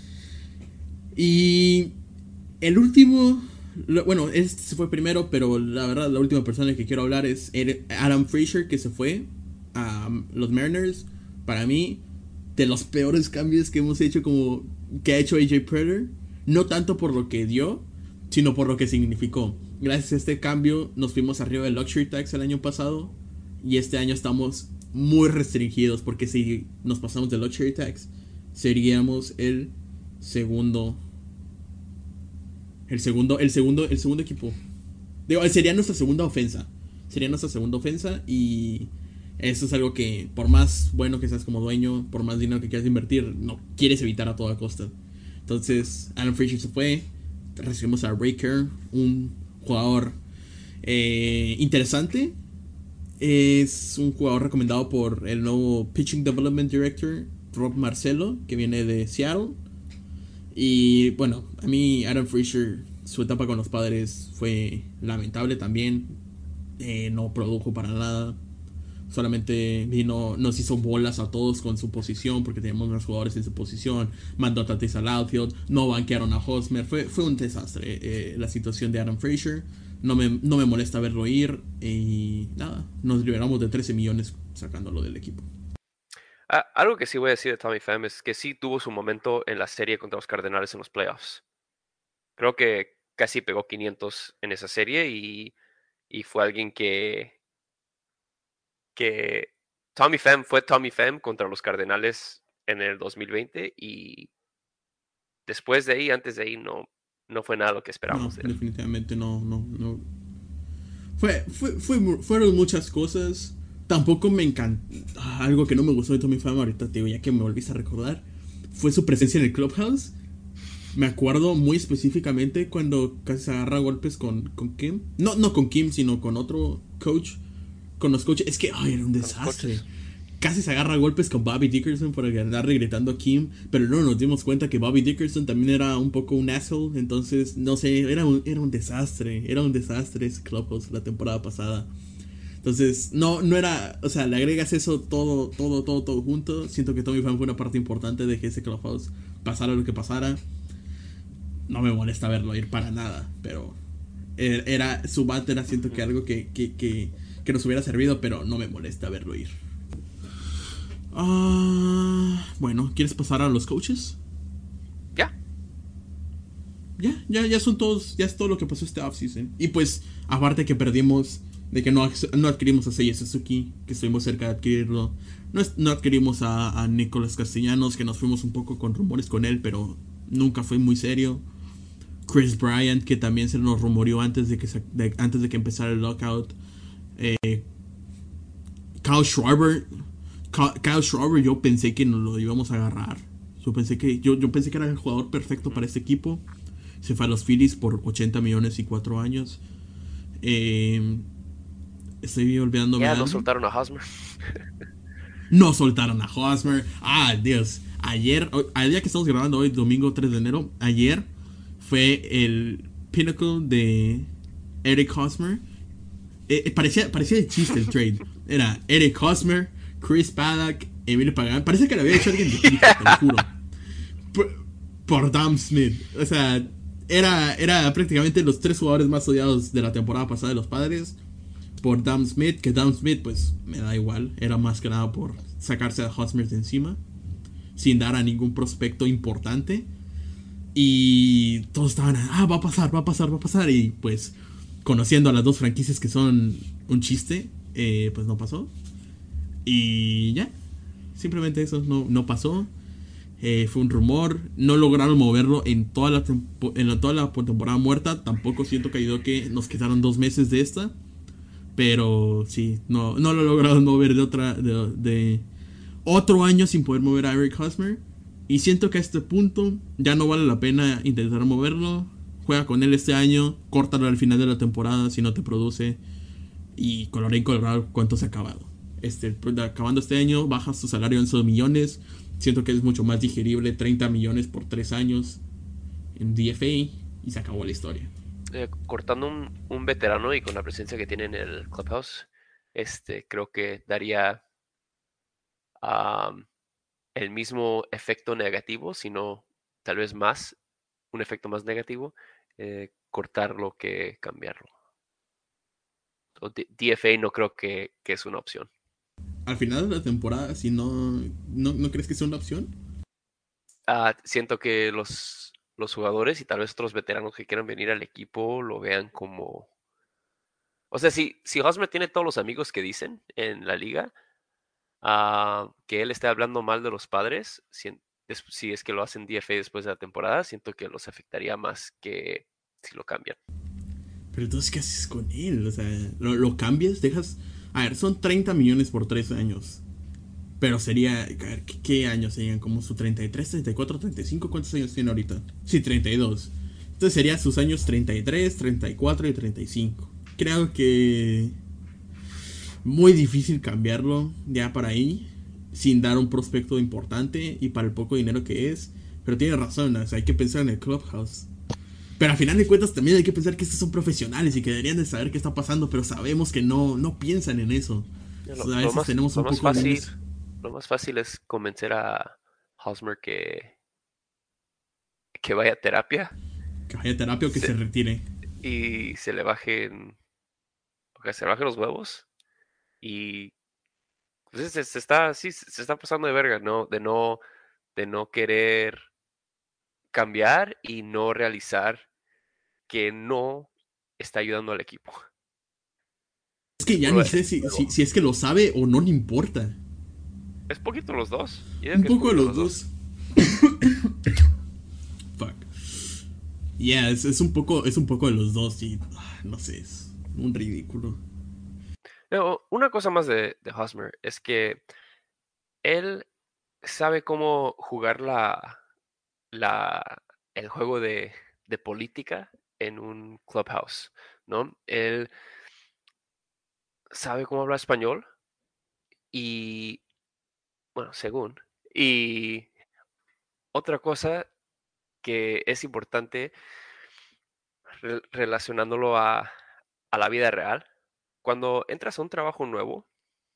Y el último, lo, bueno, este se fue primero, pero la verdad la última persona que quiero hablar es Adam Frazier, que se fue a um, los Mariners. Para mí, de los peores cambios que hemos hecho, como que ha hecho A J Preller. No tanto por lo que dio, sino por lo que significó. Gracias a este cambio nos fuimos arriba del Luxury Tax el año pasado. Y este año estamos muy restringidos, porque si nos pasamos del Luxury Tax, seríamos el segundo el segundo el segundo el segundo equipo. Digo, sería nuestra segunda ofensa. Sería nuestra segunda ofensa. Y eso es algo que, por más bueno que seas como dueño, por más dinero que quieras invertir, no quieres evitar a toda costa. Entonces Adam Frazier se fue. Recibimos a Raker, un jugador eh, interesante. Es un jugador recomendado por el nuevo Pitching Development Director, Rob Marcelo, que viene de Seattle. Y bueno, a mí Adam Frazier, su etapa con los Padres fue lamentable también. Eh, no produjo para nada. Solamente vino, nos hizo bolas a todos con su posición, porque teníamos más jugadores en su posición. Mandó a Tatis al outfield, no banquearon a Hosmer. Fue, fue un desastre eh, la situación de Adam Frazier. No me, no me molesta verlo ir. Y nada, nos liberamos de trece millones sacándolo del equipo. Ah, algo que sí voy a decir de Tommy Pham es que sí tuvo su momento en la serie contra los Cardenales en los playoffs. Creo que casi pegó quinientos en esa serie y, y fue alguien que, que Tommy Pham fue Tommy Pham contra los Cardenales en el dos mil veinte y después de ahí, antes de ahí, no, no fue nada lo que No, esperamos de él. definitivamente no, no, no. Fue, fue, fue, fueron muchas cosas. Tampoco me encantó. Algo que no me gustó de Tommy Pham ahorita, te digo, ya que me volviste a recordar, fue su presencia en el clubhouse. Me acuerdo muy específicamente cuando casi se agarra golpes con, con Kim. No, no con Kim, sino con otro coach. Con los coaches. Es que, ay, era un Con los desastre. coaches. Casi se agarra golpes con Bobby Dickerson por andarle gritando a Kim. Pero no nos dimos cuenta que Bobby Dickerson también era un poco un asshole. Entonces, no sé, era un, era un desastre. Era un desastre ese clubhouse la temporada pasada. Entonces, no, no era. O sea, le agregas eso todo, todo, todo, todo junto. Siento que Tommy Pham fue una parte importante de que ese clubhouse pasara lo que pasara. No me molesta verlo ir para nada, pero era su bat era siento que algo que, que, que, que nos hubiera servido, pero no me molesta verlo ir. Uh, bueno, ¿quieres pasar a los coaches? Ya. Ya, ya, ya son todos, ya es todo lo que pasó este offseason. Y pues, aparte que perdimos, de que no, no adquirimos a Seiya Suzuki, que estuvimos cerca de adquirirlo. No, no adquirimos a, a Nicolás Castellanos, que nos fuimos un poco con rumores con él, pero nunca fue muy serio. Chris Bryant, que también se nos rumoreó antes de que, se, de, antes de que empezara el lockout. Eh, Kyle Schwarber. Kyle Schwarber, yo pensé que nos lo íbamos a agarrar. Yo pensé que, yo, yo pensé que era el jugador perfecto para este equipo. Se fue a los Phillies por ochenta millones y cuatro años. Eh, estoy olvidándome. Ya algo. no soltaron a Hosmer. No soltaron a Hosmer. Ah, Dios. Ayer, al día que estamos grabando hoy, domingo tres de enero, ayer fue el pinnacle de Eric Hosmer. Eh, parecía, parecía de chiste el trade. Era Eric Hosmer, Chris Paddock, Emilio Pagan. Parece que lo había hecho alguien de FIFA, te lo juro. Por, por Dom Smith. O sea, era, era prácticamente los tres jugadores más odiados de la temporada pasada de los Padres. Por Dom Smith, que Dom Smith, pues me da igual. Era más que nada por sacarse a Hosmer de encima, sin dar a ningún prospecto importante. Y todos estaban, ah, va a pasar, va a pasar, va a pasar. Y pues, conociendo a las dos franquicias que son un chiste, eh, pues no pasó. Y ya, simplemente eso, no, no pasó. Eh, fue un rumor, no lograron moverlo en toda la, en toda la temporada muerta. Tampoco siento que ayudó que nos quedaron dos meses de esta. Pero sí, no, no lo he logrado mover de otra. De, de otro año sin poder mover a Eric Hosmer. Y siento que a este punto ya no vale la pena intentar moverlo. Juega con él este año, córtalo al final de la temporada si no te produce. Y colorín colorado, ¿cuánto se ha acabado? Este, acabando este año, bajas tu salario en esos millones. Siento que es mucho más digerible treinta millones por tres años en D F A y se acabó la historia. Eh, cortando un, un veterano y con la presencia que tiene en el clubhouse, este, creo que daría am, el mismo efecto negativo, sino tal vez más, un efecto más negativo, eh, cortarlo que cambiarlo. O D- DFA no creo que, que es una opción. Al final de la temporada, si no, no, ¿no crees que sea una opción? Ah, siento que los, los jugadores y tal vez otros veteranos que quieran venir al equipo lo vean como... O sea, si, si Hosmer tiene todos los amigos que dicen en la liga, ah, que él esté hablando mal de los padres, si, es- si es que lo hacen D F A después de la temporada, siento que los afectaría más que si lo cambian. Pero entonces, ¿qué haces con él? O sea, ¿lo, lo cambias? Dejas... A ver, son treinta millones por tres años. Pero sería... A ver, ¿qué, qué años serían? ¿Como su treinta y tres, treinta y cuatro, treinta y cinco? ¿Cuántos años tiene ahorita? Sí, treinta y dos. Entonces serían sus años treinta y tres, treinta y cuatro y treinta y cinco. Creo que... Muy difícil cambiarlo ya para ahí. Sin dar un prospecto importante y para el poco dinero que es. Pero tiene razón, o sea, hay que pensar en el clubhouse. Pero al final de cuentas también hay que pensar que estos son profesionales y que deberían de saber qué está pasando, pero sabemos que no, no piensan en eso. Ya, O Lo, sea, a lo veces más, tenemos lo un más poco de fácil, menos... lo más fácil es convencer a Hosmer que, que vaya a terapia Que vaya a terapia o que se se- retire. y se le bajen, o que se le bajen los huevos y pues, se, se está, sí, se se está pasando de verga, ¿no? De no, de no querer cambiar y no realizar que no está ayudando al equipo. Es Es que ya puro, ni es sé si, si, juego. si es que lo sabe o no le importa. Es poquito los dos. Yo digo Un que es poco de poquito los los dos. dos. Fuck. Yeah, es, es un poco, es un poco de los dos y ah, no sé, es un ridículo. Pero una cosa más de, de Hosmer es que él sabe cómo jugar la, la, el juego de, de política en un clubhouse, ¿no? Él sabe cómo hablar español y, bueno, según. Y otra cosa que es importante re- relacionándolo a, a la vida real, cuando entras a un trabajo nuevo,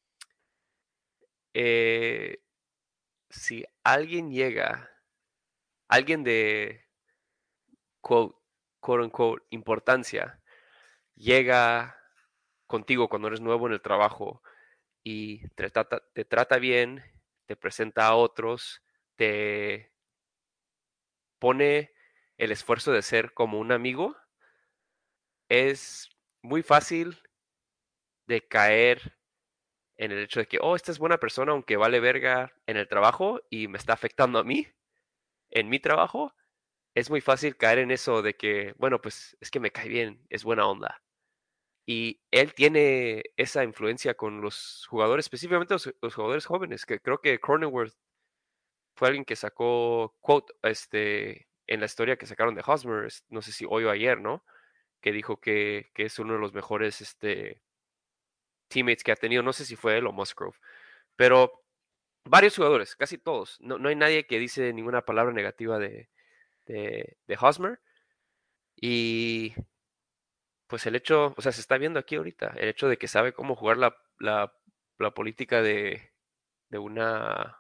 eh, si alguien llega, alguien de quote, quote unquote, importancia, llega contigo cuando eres nuevo en el trabajo y te trata, te trata bien, te presenta a otros, te pone el esfuerzo de ser como un amigo, es muy fácil de caer en el hecho de que, oh, esta es buena persona, aunque vale verga en el trabajo y me está afectando a mí, en mi trabajo, es muy fácil caer en eso de que, bueno, pues es que me cae bien, es buena onda. Y él tiene esa influencia con los jugadores, específicamente los, los jugadores jóvenes, que creo que Cronenworth fue alguien que sacó quote este, en la historia que sacaron de Hosmer, no sé si hoy o ayer, ¿no? Que dijo que, que es uno de los mejores este, teammates que ha tenido, no sé si fue él o Musgrove, pero varios jugadores, casi todos. No, no hay nadie que dice ninguna palabra negativa de, de, de Hosmer. Y pues el hecho, o sea, se está viendo aquí ahorita, el hecho de que sabe cómo jugar la, la, la política de, de una,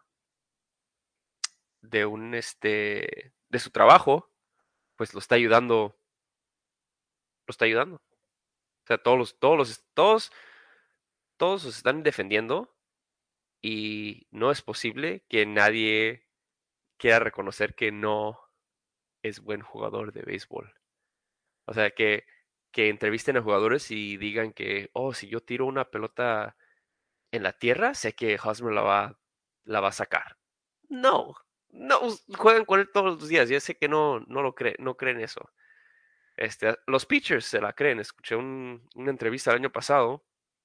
de un, este, de su trabajo, pues lo está ayudando, lo está ayudando. O sea, todos los, todos los, todos, todos se están defendiendo y no es posible que nadie quiera reconocer que no es buen jugador de béisbol. O sea, que, que entrevisten a jugadores y digan que, oh, si yo tiro una pelota en la tierra, sé que Hosmer la va, la va a sacar. No, no, juegan con él todos los días. Ya sé que no, no lo creen, no creen eso. Este, los pitchers se la creen. Escuché un, una entrevista el año pasado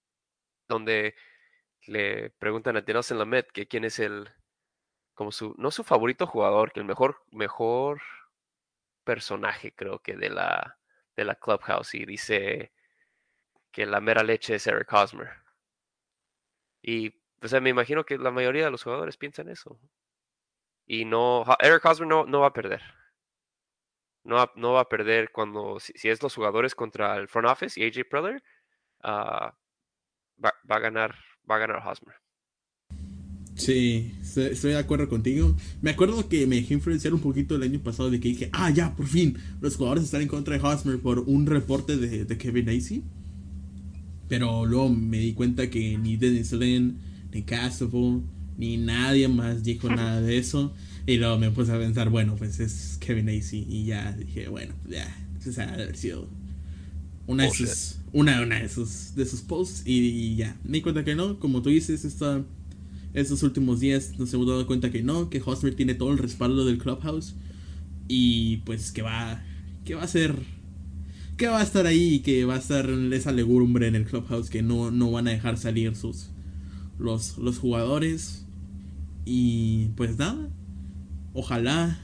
donde le preguntan a Nelson Lamet que quién es el, como su, no su favorito jugador, que el mejor, mejor personaje, creo que de la, de la Clubhouse, y dice que la mera leche es Eric Hosmer. Y, o sea, me imagino que la mayoría de los jugadores piensan eso. Y no, Eric Hosmer no, no va a perder. No va, no va a perder cuando, si, si es los jugadores contra el front office y A J Preller, uh, va, va, a ganar, va a ganar Hosmer. Sí, estoy de acuerdo contigo. Me acuerdo que me dejé influenciar un poquito el año pasado de que dije, ah, ya, por fin, los jugadores están en contra de Hosmer por un reporte de, de Kevin Acey. Pero luego me di cuenta que ni Dennis Lynn, ni Castable, ni nadie más dijo nada de eso. Y luego me puse a pensar, bueno, pues es Kevin Acey. Y ya dije, bueno, ya, esa ha de haber sido una de Bullshit. sus, una, una de sus, de sus posts. Y, y ya, me di cuenta que no, como tú dices, esta, estos últimos días nos hemos dado cuenta que no, que Hosmer tiene todo el respaldo del Clubhouse. Y pues que va, que va a ser que va a estar ahí, que va a estar esa legumbre en el clubhouse que no, no van a dejar salir sus los, los jugadores. Y pues nada, ojalá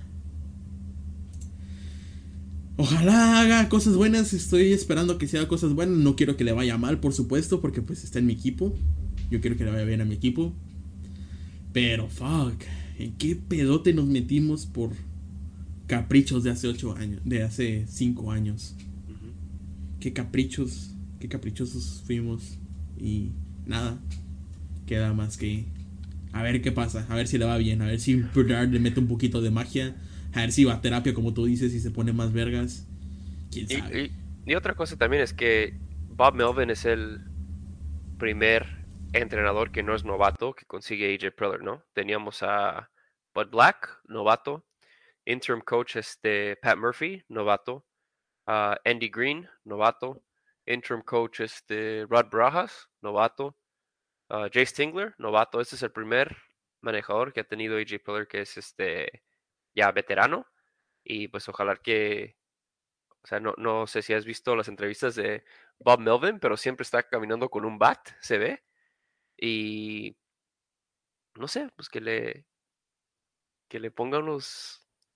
ojalá haga cosas buenas. Estoy esperando que sea cosas buenas. No quiero que le vaya mal, por supuesto, porque pues está en mi equipo. Yo quiero que le vaya bien a mi equipo. Pero fuck, ¿en qué pedote nos metimos por caprichos de hace ocho años, de hace cinco años? Ujú. Qué caprichos, qué caprichosos fuimos. Y nada, queda más que a ver qué pasa, a ver si le va bien, a ver si Bernard le mete un poquito de magia, a ver si va a terapia como tú dices y se pone más vergas, quién Y, sabe. y, y otra cosa también es que Bob Melvin es el primer entrenador que no es novato que consigue A J Preller, ¿no? Teníamos a Bud Black, novato, interim coach este Pat Murphy, novato, a Andy Green, novato, interim coach este Rod Barajas, novato, a Jay Stingler, novato. Este es el primer manejador que ha tenido A J Preller que es este ya veterano, y pues ojalá que, o sea, no, no sé si has visto las entrevistas de Bob Melvin, pero siempre está caminando con un bat, se ve. Y no sé, pues que le, que le ponga unos,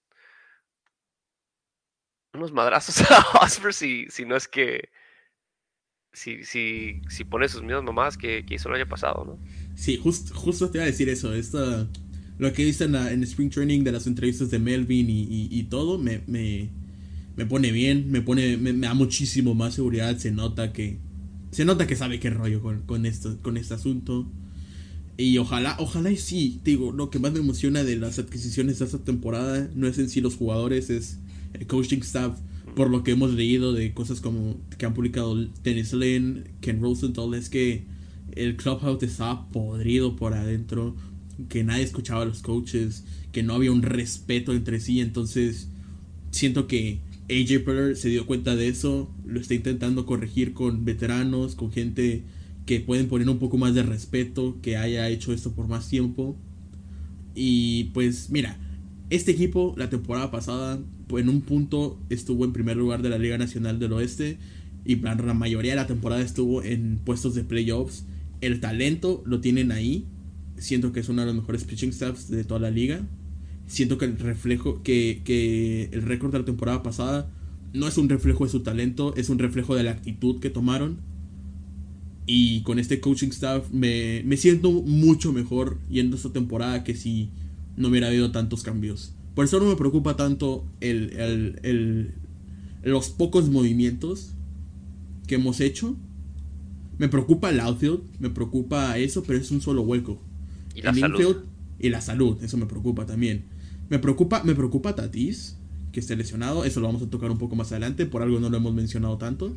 unos madrazos a Hosmer si, si no es que, si, si, si pone sus mismas mamadas que, que hizo el año pasado, ¿no? Sí, just, justo te iba a decir eso, esta, lo que viste en, la, en Spring Training de las entrevistas de Melvin y, y, y todo, me, me, me pone bien, me pone, me, me da muchísimo más seguridad, se nota que, se nota que sabe qué rollo con, con, esto, con este asunto. Y ojalá, ojalá y sí, digo, lo que más me emociona de las adquisiciones de esta temporada no es en sí los jugadores, es el coaching staff, por Ujú. lo que hemos leído de cosas como que han publicado Dennis Lynn, Ken Rosenthal, es que el clubhouse estaba podrido por adentro, que nadie escuchaba a los coaches, que no había un respeto entre sí, entonces siento que A J Preller se dio cuenta de eso, lo está intentando corregir con veteranos, con gente que pueden poner un poco más de respeto, que haya hecho esto por más tiempo. Y pues mira, este equipo la temporada pasada pues, en un punto estuvo en primer lugar de la Liga Nacional del Oeste y la mayoría de la temporada estuvo en puestos de playoffs. El talento lo tienen ahí. Siento que es uno de los mejores pitching staffs de toda la liga. Siento que el reflejo, que, que el récord de la temporada pasada no es un reflejo de su talento, es un reflejo de la actitud que tomaron. Y con este coaching staff me, me siento mucho mejor yendo esta temporada que si no hubiera habido tantos cambios. Por eso no me preocupa tanto el, el, el, los pocos movimientos que hemos hecho. Me preocupa el outfield, me preocupa eso, pero es un solo hueco. Y la El salud. infield y la salud, eso me preocupa también. Me preocupa, me preocupa Tatis, que esté lesionado, eso lo vamos a tocar un poco más adelante, por algo no lo hemos mencionado tanto.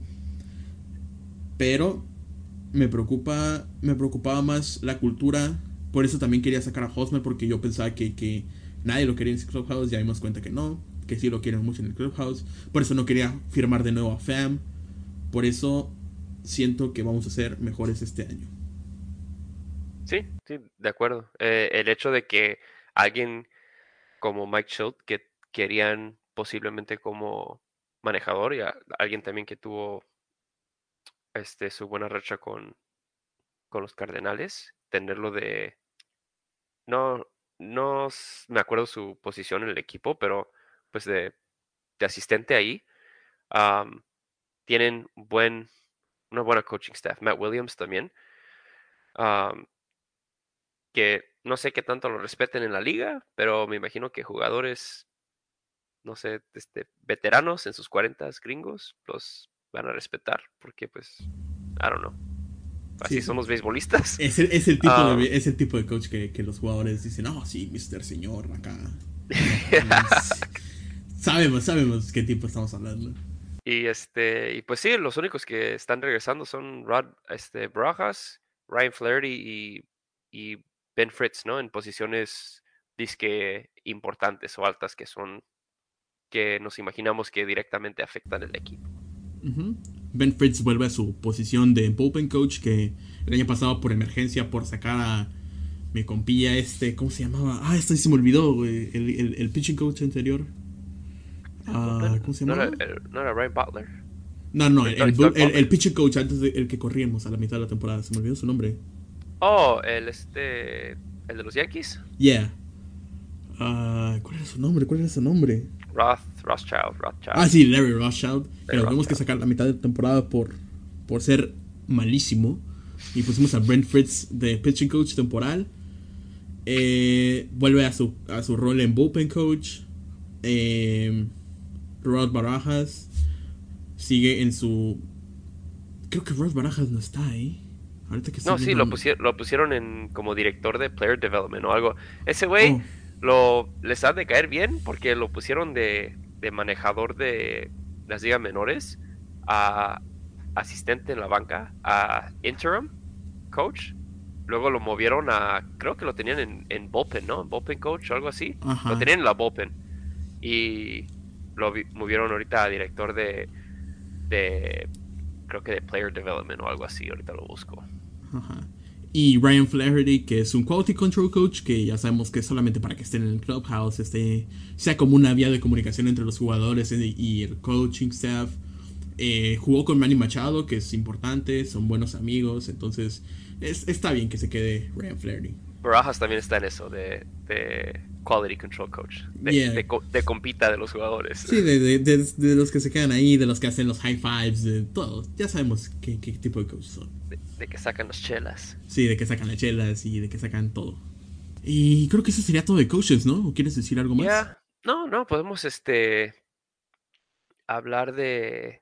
Pero me preocupa, me preocupaba más la cultura, por eso también quería sacar a Hosmer, porque yo pensaba que, que nadie lo quería en el Clubhouse, ya dimos cuenta que no, que sí lo quieren mucho en el Clubhouse, por eso no quería firmar de nuevo a Fam, por eso siento que vamos a ser mejores este año. Sí, sí, de acuerdo. Eh, el hecho de que alguien como Mike Schultz, que querían posiblemente como manejador, y a- alguien también que tuvo este su buena racha con con los Cardenales, tenerlo de, no, no s- me acuerdo su posición en el equipo, pero pues de, de asistente ahí. Am, tienen buen, una buena coaching staff. Matt Williams también, am, que no sé qué tanto lo respeten en la liga, pero me imagino que jugadores, no sé, este, veteranos en sus cuarentas gringos, los van a respetar, porque pues, I don't know, Sí, así sí. son los beisbolistas. Es el, es el tipo Ah, de es el tipo de coach que, que los jugadores dicen, oh sí, mister Señor, acá. Y sí, sabemos, sabemos qué tipo estamos hablando. y este, y pues sí, los únicos que están regresando son Rod, este, Barajas, Ryan Flaherty y, y Ben Fritz, ¿no? En posiciones disque importantes o altas que son, que nos imaginamos que directamente afectan el equipo. Ujú. Ben Fritz vuelve a su posición de bullpen coach que el año pasado por emergencia, por sacar a mi compilla este, ¿cómo se llamaba? Ah, este se me olvidó, güey. El, el, el pitching coach anterior. El Ah, bullpen, ¿cómo se ¿no era, llamaba? el- no era Ryan Butler? No, no, el, Victor, el, Victor el, el Butler. pitching coach antes de el que corríamos a la mitad de la temporada. Se me olvidó su nombre. Oh, el este, el de los Yankees. Yeah. Ah, ¿cuál era su nombre? ¿Cuál era su nombre? Roth, Rothschild, Ah, Rothschild. sí, Larry Rothschild. Que Larry lo tuvimos que Rothschild. sacar la mitad de temporada por, por ser malísimo. Y pusimos a Brent Fritz de pitching coach temporal. Eh, vuelve a su, a su rol en bullpen coach. Eh, Rod Barajas sigue en su. Creo que Rod Barajas no está ahí. Ahorita que estoy No, sí, lo viendo. pusieron, lo pusieron en como director de player development o algo. Ese güey Oh, lo les ha de caer bien porque lo pusieron de, de manejador de las ligas menores a asistente en la banca, a interim coach. Luego lo movieron a, creo que lo tenían en, en bullpen, ¿no? Bullpen coach o algo así. Lo ajá. tenían en la bullpen y lo vi- movieron ahorita a director de, de, creo que de player development o algo así. Ahorita lo busco. Ajá. Y Ryan Flaherty, que es un quality control coach, que ya sabemos que es solamente para que estén en el clubhouse, esté, sea como una vía de comunicación entre los jugadores y el coaching staff. Eh, jugó con Manny Machado, que es importante, son buenos amigos, entonces es, está bien que se quede Ryan Flaherty. Barajas también está en eso, de, de quality control coach, de, Yeah. de, co- de compita de los jugadores. Sí, de, de, de, de los que se quedan ahí, de los que hacen los high fives, de todos. Ya sabemos qué, qué tipo de coaches son. De, de que sacan las chelas. Sí, de que sacan las chelas y de que sacan todo. Y creo que eso sería todo de coaches, ¿no? ¿O quieres decir algo más? Ya, no, no, podemos este hablar de,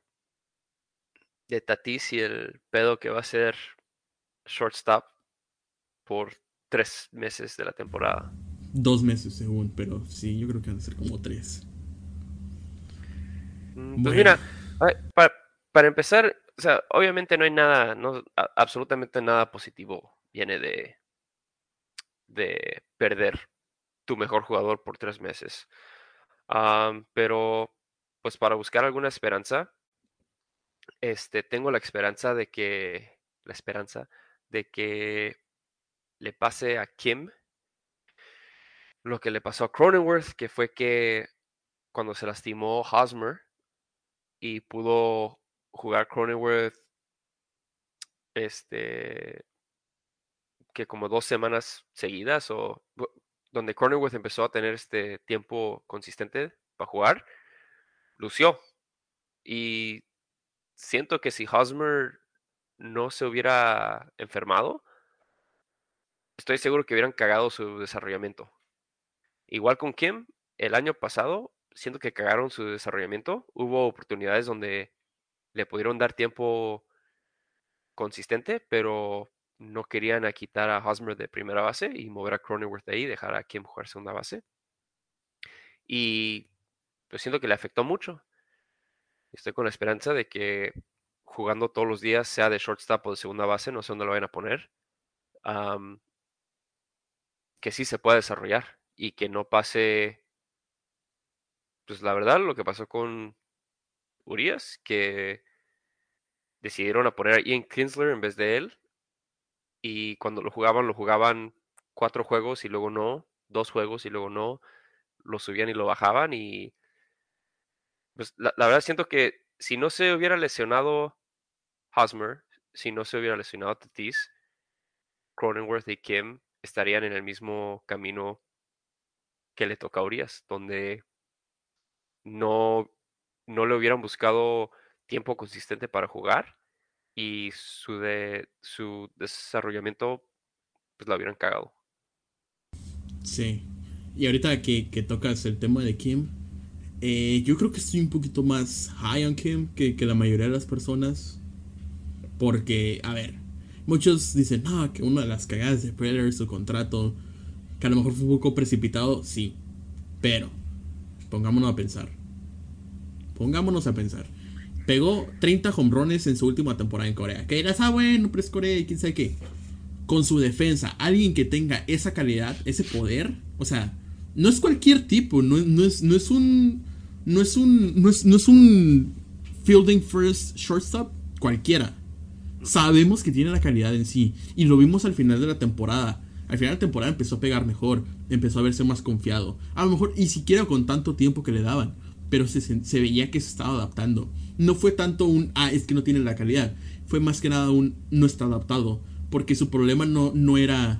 de Tatis y el pedo que va a ser shortstop por tres meses de la temporada. Dos meses según, pero sí, yo creo que van a ser como tres. Mm, Pues Bueno, mira, ay, pa- para empezar, o sea, obviamente no hay nada, no, a- absolutamente nada positivo viene de, de perder tu mejor jugador por tres meses. Am, pero, pues para buscar alguna esperanza, este, tengo la esperanza de que, la esperanza de que le pase a Kim lo que le pasó a Cronenworth, que fue que cuando se lastimó Hosmer y pudo jugar Cronenworth, este, que como dos semanas seguidas o bu- donde Cronenworth empezó a tener este tiempo consistente para jugar, lució. Y siento que si Hosmer no se hubiera enfermado, estoy seguro que hubieran cagado su desarrollamiento. Igual con Kim, el año pasado, siento que cagaron su desarrollamiento. Hubo oportunidades donde le pudieron dar tiempo consistente, pero no querían a quitar a Hosmer de primera base y mover a Cronenworth de ahí, dejar a Kim jugar segunda base. Y pues siento que le afectó mucho. Estoy con la esperanza de que jugando todos los días, sea de shortstop o de segunda base, no sé dónde lo vayan a poner, am, que sí se pueda desarrollar y que no pase, pues la verdad, lo que pasó con Urias, que decidieron a poner a Ian Kinsler en vez de él y cuando lo jugaban, lo jugaban cuatro juegos y luego no, dos juegos y luego no, lo subían y lo bajaban y pues la, la verdad siento que si no se hubiera lesionado Hosmer, si no se hubiera lesionado Tatis, Cronenworth y Kim estarían en el mismo camino que le toca a Urias, donde no, no le hubieran buscado tiempo consistente para jugar y su, de, su desarrollamiento pues la hubieran cagado. Sí. Y ahorita que, que tocas el tema de Kim, eh, yo creo que estoy un poquito más high on Kim que, que la mayoría de las personas. Porque, a ver, muchos dicen, no, que una de las cagadas de Predator, su contrato, que a lo mejor fue un poco precipitado, sí. Pero, pongámonos a pensar. Pongámonos a pensar. Pegó treinta hombrones en su última temporada en Corea. Que dirás, ah, bueno, pero es Corea y quién sabe qué. Con su defensa, alguien que tenga esa calidad, ese poder, o sea, no es cualquier tipo, no, no, es, no es un. No es un. No es, no es un fielding first shortstop cualquiera. Ujú. Sabemos que tiene la calidad en sí. Y lo vimos al final de la temporada. Al final de la temporada empezó a pegar mejor. Empezó a verse más confiado. A lo mejor ni siquiera con tanto tiempo que le daban. Pero se, se veía que se estaba adaptando. No fue tanto un, ah, es que no tiene la calidad. Fue más que nada un, no está adaptado. Porque su problema no, no era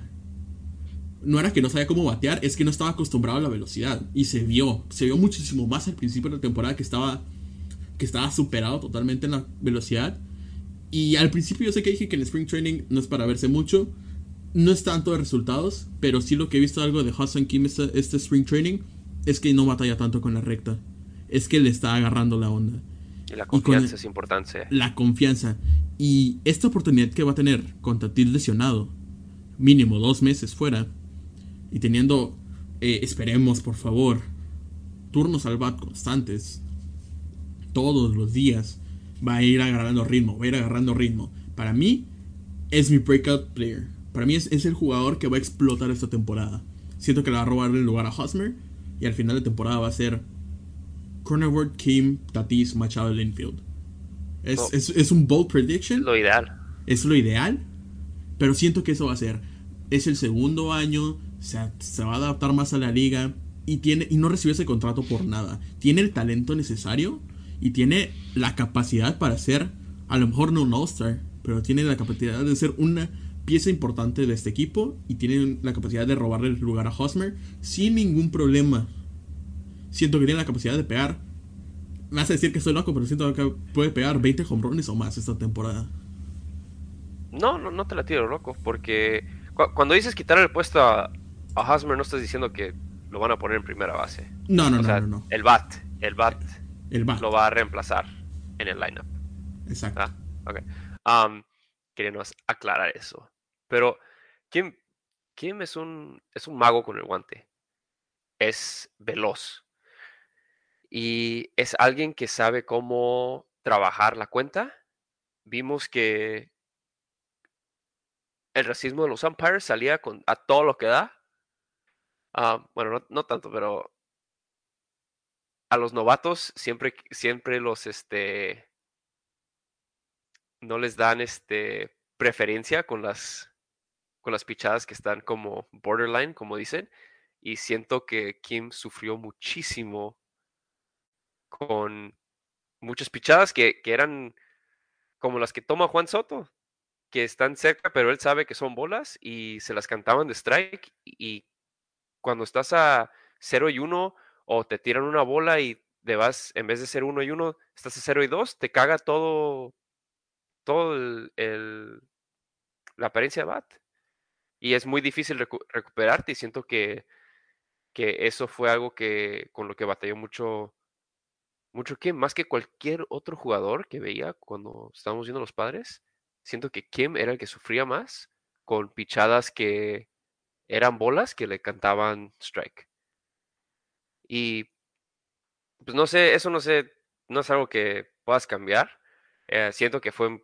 no era que no sabía cómo batear, es que no estaba acostumbrado a la velocidad. Y se vio, se vio muchísimo más al principio de la temporada que estaba, que estaba superado totalmente en la velocidad. Y al principio yo sé que dije que el Spring Training no es para verse mucho, no es tanto de resultados, pero sí lo que he visto algo de Hassan Kim este, este Spring Training es que no batalla tanto con la recta. Es que le está agarrando la onda. Y la Y con confianza es importante. la confianza. Y esta oportunidad que va a tener con Tatil lesionado, mínimo dos meses fuera, y teniendo, eh, esperemos por favor, turnos al bat constantes, todos los días, va a ir agarrando ritmo, va a ir agarrando ritmo. Para mí, es mi breakout player. Para mí es, es el jugador que va a explotar esta temporada. Siento que le va a robar el lugar a Hosmer y al final de temporada va a ser Cronenworth, Kim, Tatis, Machado, Linfield. Es, No, es, es un bold es prediction, lo ideal. es lo ideal, pero siento que eso va a ser. Es el segundo año, se, se va a adaptar más a la liga y, tiene, y no recibe ese contrato por nada. Tiene el talento necesario y tiene la capacidad para ser, a lo mejor no un All-Star, pero tiene la capacidad de ser una pieza importante de este equipo y tiene la capacidad de robarle el lugar a Hosmer sin ningún problema. Siento que tiene la capacidad de pegar. Me vas a decir que estoy loco, pero siento que puede pegar veinte home runs o más esta temporada. No, no, no te la tiro, loco, porque cu- cuando dices quitar el puesto a, a Hosmer, no estás diciendo que lo van a poner en primera base. No, no, O no, sea, no, no. el bat, el bat El lo bat. va a reemplazar en el lineup. Exacto. Ah, ok. Um, queríamos aclarar eso. Pero, Kim, Kim es un, es un mago con el guante. Es veloz. Y es alguien que sabe cómo trabajar la cuenta. Vimos que el racismo de los umpires salía con, a todo lo que da. Ah, bueno, no, no tanto, pero a los novatos siempre, siempre los, este, no les dan, este, preferencia con las, con las pichadas que están como borderline, como dicen. Y siento que Kim sufrió muchísimo con muchas pichadas que, que eran como las que toma Juan Soto, que están cerca, pero él sabe que son bolas y se las cantaban de strike. Y cuando estás a cero y uno o te tiran una bola y te vas, en vez de ser uno y uno estás a cero y dos te caga todo, todo el, el- la apariencia de bat. Y es muy difícil recu- recuperarte y siento que, que eso fue algo que con lo que batalló mucho, mucho Kim, más que cualquier otro jugador que veía cuando estábamos viendo los padres. Siento que Kim era el que sufría más con pichadas que eran bolas que le cantaban strike. Y pues no sé, eso no sé, no es algo que puedas cambiar. Eh, siento que fue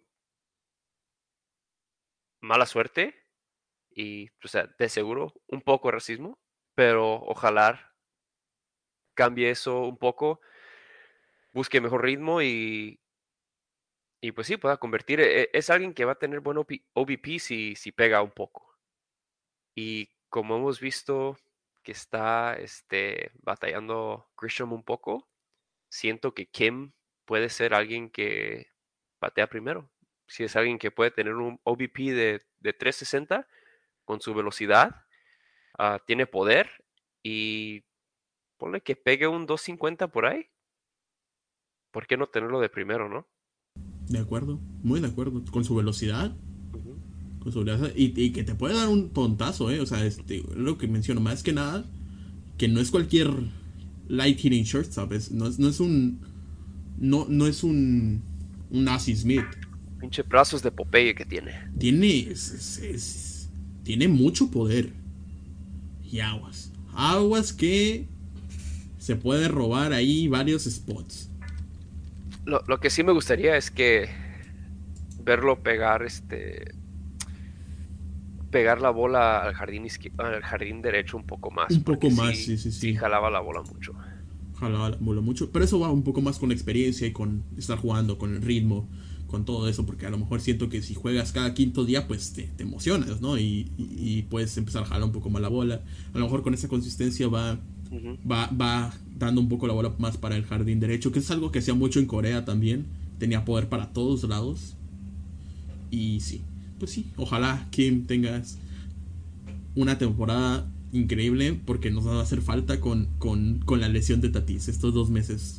mala suerte y, o sea, de seguro un poco de racismo, pero ojalá cambie eso un poco, busque mejor ritmo y, y pues sí, pueda convertir. e- Es alguien que va a tener buen O P O B P si, si pega un poco. Y como hemos visto que está este, batallando Grisham un poco, siento que Kim puede ser alguien que patea primero. Si es alguien que puede tener un O B P de, de trescientos sesenta, con su velocidad, ah, tiene poder y ponle que pegue un dos cincuenta por ahí. ¿Por qué no tenerlo de primero, no? De acuerdo, muy de acuerdo. Con su velocidad, Ujú. con su velocidad y, y que te puede dar un tontazo, ¿eh? O sea, este, lo que menciono, más que nada, que no es cualquier light hitting shortstop, es, no, es, no es un. No, no es un. Un Ozzie Smith. Pinche brazos de Popeye que tiene. Tiene. Es, es- es- tiene mucho poder. Y aguas. Aguas que se puede robar ahí varios spots. Lo, lo que sí me gustaría es que verlo pegar este pegar la bola al jardín izquier- al jardín derecho un poco más, Un poco porque más, sí, sí, sí, sí sí. jalaba la bola mucho. Ojalá la mola mucho. Pero eso va un poco más con la experiencia y con estar jugando, con el ritmo, con todo eso. Porque a lo mejor siento que si juegas cada quinto día, pues te, te emocionas, ¿no? Y, y, y puedes empezar a jalar un poco más la bola. A lo mejor con esa consistencia va, Ujú. va, va dando un poco la bola más para el jardín derecho, que es algo que hacía mucho en Corea también. Tenía poder para todos lados. Y sí, pues sí, ojalá Kim tengas una temporada increíble porque nos va a hacer falta con, con, con la lesión de Tatis estos dos meses.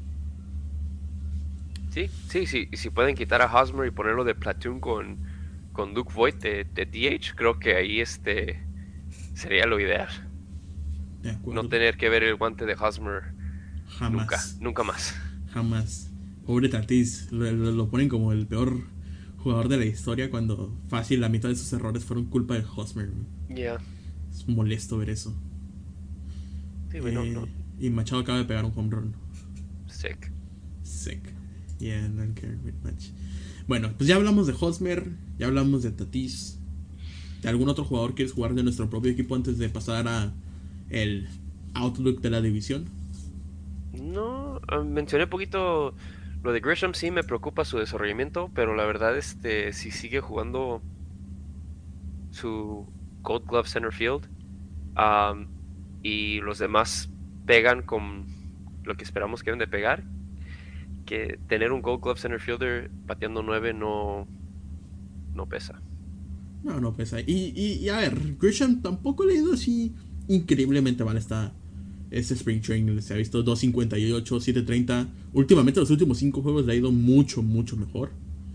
Sí, sí, sí, y si pueden quitar a Hosmer y ponerlo de platoon con, con Luke Voigt de, de D H, creo que ahí este sería lo ideal. De No acuerdo. tener que ver el guante de Hosmer nunca, Jamás. nunca más. Jamás. Pobre Tatis. Lo, lo, lo ponen como el peor jugador de la historia cuando fácil la mitad de sus errores fueron culpa de Hosmer. Ya, Es molesto ver eso. sí, güey, no, no, Eh, y Machado acaba de pegar un home run. sick. Sick. Yeah, don't care very much. Bueno, pues ya hablamos de Hosmer, ya hablamos de Tatis. ¿De algún otro jugador quieres jugar de nuestro propio equipo antes de pasar a el outlook de la división? No, ah, mencioné un poquito lo de Grisham, sí me preocupa su desarrollamiento, pero la verdad, este, si sigue jugando su Gold Glove center field, am, y los demás pegan con lo que esperamos que deben de pegar, que tener un Gold Glove center fielder bateando nueve no, no pesa. No, no pesa. Y, y, y a ver, Grisham tampoco le ha ido así increíblemente mal esta, este Spring Training. Se ha visto dos cincuenta y ocho, siete treinta. Últimamente, los últimos cinco juegos le ha ido mucho, mucho mejor.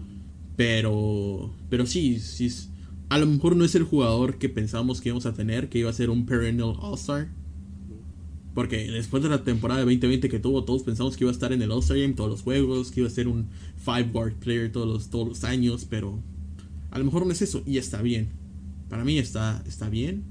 Pero, pero sí, sí. A lo mejor no es el jugador que pensábamos que íbamos a tener, que iba a ser un perennial All-Star. Porque después de la temporada de veinte veinte que tuvo, todos pensamos que iba a estar en el All-Star Game todos los juegos, que iba a ser un five guard player todos los, todos los años, pero a lo mejor no es eso y está bien. Para mí está, está bien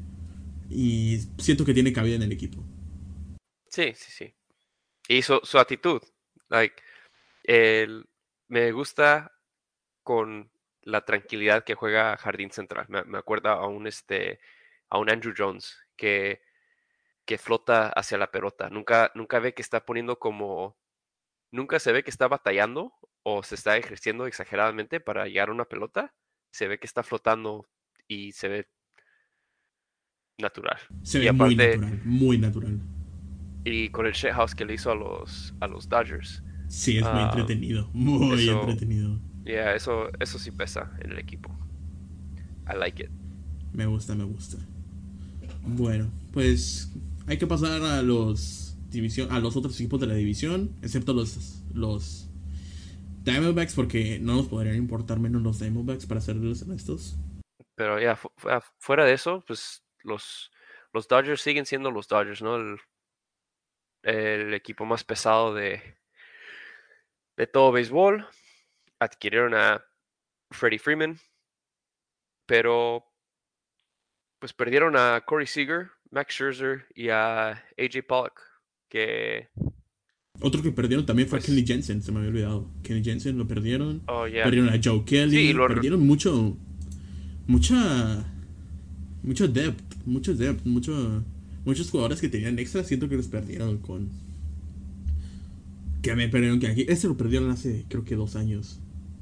y siento que tiene cabida en el equipo. Sí, sí, sí. Y su, su actitud, like, el, me gusta con la tranquilidad que juega Jardín Central. Me, me acuerda a un este a un Andrew Jones que, que flota hacia la pelota. Nunca, nunca ve que está poniendo como, nunca se ve que está batallando o se está ejerciendo exageradamente para llegar a una pelota. Se ve que está flotando y se ve natural. Se Y ve muy aparte, natural, muy natural. y con el shithouse que le hizo a los, a los Dodgers. Sí, es muy ah, entretenido, muy eso, entretenido. yeah, eso, eso sí pesa en el equipo. I like it. Me gusta, me gusta. Bueno, pues hay que pasar a los división, a los otros equipos de la división, excepto los los Diamondbacks porque no nos podrían importar menos los Diamondbacks para serles honestos. Pero ya, fu- fu- fuera de eso, pues los, los Dodgers siguen siendo los Dodgers, ¿no? El, el equipo más pesado de, de todo béisbol. Adquirieron a Freddie Freeman, pero pues perdieron a Corey Seager, Max Scherzer y a A J Pollock, que Otro que perdieron también fue a Kenley pues, Jensen, se me había olvidado. Kenley Jensen lo perdieron. oh yeah. Perdieron a Joe Sí, y Kelly. lo, re- Perdieron mucho. Mucha. Mucho depth. Mucho depth. Mucho. Muchos jugadores que tenían extra. Siento que los perdieron con. Que me perdieron que aquí. Este lo perdieron hace creo que dos años.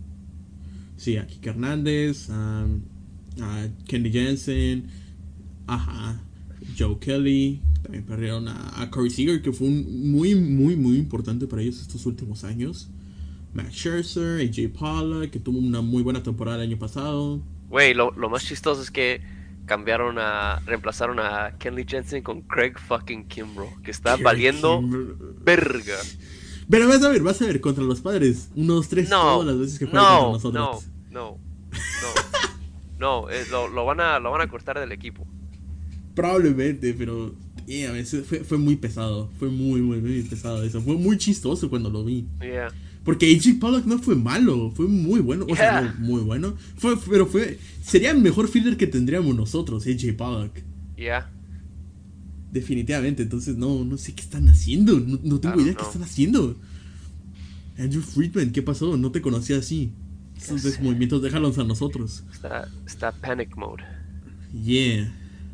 Sí, a Kike Hernández. A, a Kenley Jensen. Ajá. Joe Kelly. También perdieron a, a Corey Seager, que fue un muy, muy, muy importante para ellos estos últimos años. Max Scherzer, A J Pollock, que tuvo una muy buena temporada el año pasado. Güey, lo, lo más chistoso es que cambiaron a, reemplazaron a Kenley Jensen con Craig fucking Kimbrough, que está Kerry valiendo Kimber. verga. Pero vas a ver, vas a ver, contra los padres. Uno, dos, tres, todas No, las veces que juegue contra no, nosotros. no, no, no, no, eh, lo, lo van a, lo van a cortar del equipo. Probablemente, pero. Yeah, fue, fue muy pesado. Fue muy, muy, muy pesado eso. Fue muy chistoso cuando lo vi. Yeah, Porque A J Pollock no fue malo, fue muy bueno. O sea, yeah, no muy bueno. Fue, pero fue. Sería el mejor fielder que tendríamos nosotros, A J Pollock. yeah, Definitivamente. Entonces, no, no sé qué están haciendo. No, no I tengo don't idea qué know. están haciendo. Andrew Friedman, ¿qué pasó? No te conocía así. Ya Esos sé. movimientos déjalos a nosotros. Está, está panic mode. Yeah.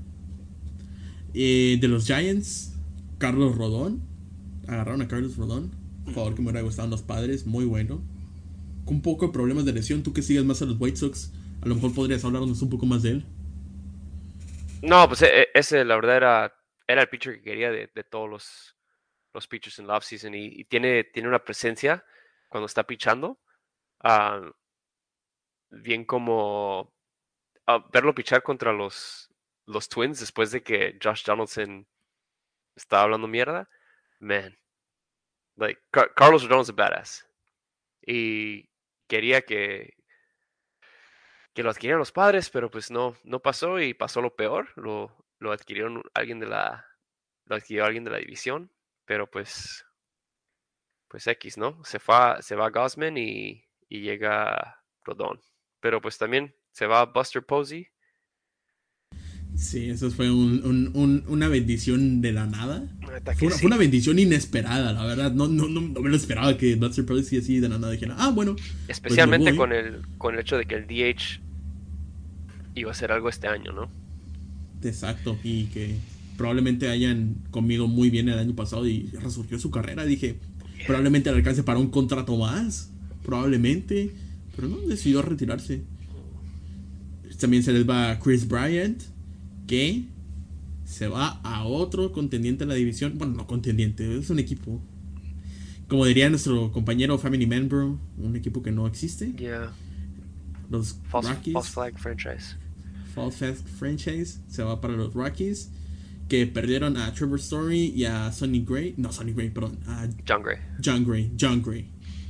Eh, de los Giants, Carlos Rodón. Agarraron a Carlos Rodón. Jugador que me hubiera gustado los padres. Muy bueno. Con un poco de problemas de lesión. Tú que sigues más a los White Sox. A lo mejor podrías hablarnos un poco más de él. No, pues e- e- ese la verdad era, era el pitcher que quería de, de todos los, los pitchers en la offseason y, y tiene, tiene una presencia cuando está pitchando. ah, Bien como ah, verlo pichar contra los, los Twins después de que Josh Donaldson estaba hablando mierda. Man, like, Car- Carlos Rodon es a badass. Y quería que, que lo adquirieran los padres, pero pues no, no pasó y pasó lo peor. Lo, lo adquirieron alguien de la, lo adquirió alguien de la división, pero pues, pues X, ¿no? Se fue, a- se va Gosman y, y llega Rodón. Pero pues también se va Buster Posey. Sí, eso fue un, un, un, una bendición de la nada. Neta Fue que una, fue una sí. bendición inesperada, la verdad. No, no, no, no me lo esperaba que Buster Posey así de la nada dijera, ah, bueno, pues me Especialmente voy. con el, con el hecho de que el D H iba a ser algo este año, ¿no? Exacto. Y que probablemente hayan comido muy bien el año pasado y resurgió su carrera. Dije, Yeah. probablemente le alcance para un contrato más. Probablemente. Pero no, decidió retirarse. También se les va Chris Bryant, que se va a otro contendiente de la división. Bueno, no contendiente, es un equipo. Como diría nuestro compañero Family Man, bro, un equipo que no existe. Yeah. Los False, false Rockies, flag franchise. Fall Fast Franchise, se va para los Rockies. Que perdieron a Trevor Story y a Sonny Gray. No, Sonny Gray, perdón. A John Gray. John Gray. John Gray.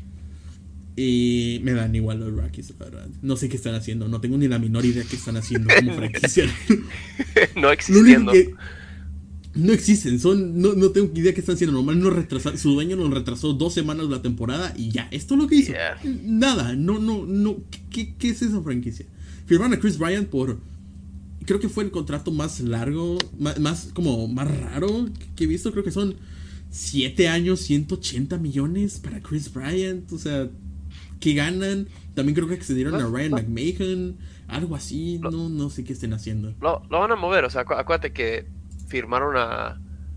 Y me dan igual los Rockies, la verdad. No sé qué están haciendo. No tengo ni la menor idea qué están haciendo como franquicia. No Lo único existiendo. que no existen, son, no, no tengo idea qué están haciendo. Normal no retrasa, su dueño nos retrasó dos semanas la temporada y ya, esto es lo que hizo. Yeah. Nada, no, no, no. ¿Qué, qué es esa franquicia? Firmaron a Chris Bryant por, creo que fue el contrato más largo, más, más como más raro que he visto. Creo que son siete años, ciento ochenta millones para Chris Bryant. O sea, ¿qué ganan? También creo que accedieron a Lo, Ryan lo, McMahon, algo así. lo, No, no sé qué estén haciendo. lo- lo van a mover. O sea, acu- acuérdate que firmaron a,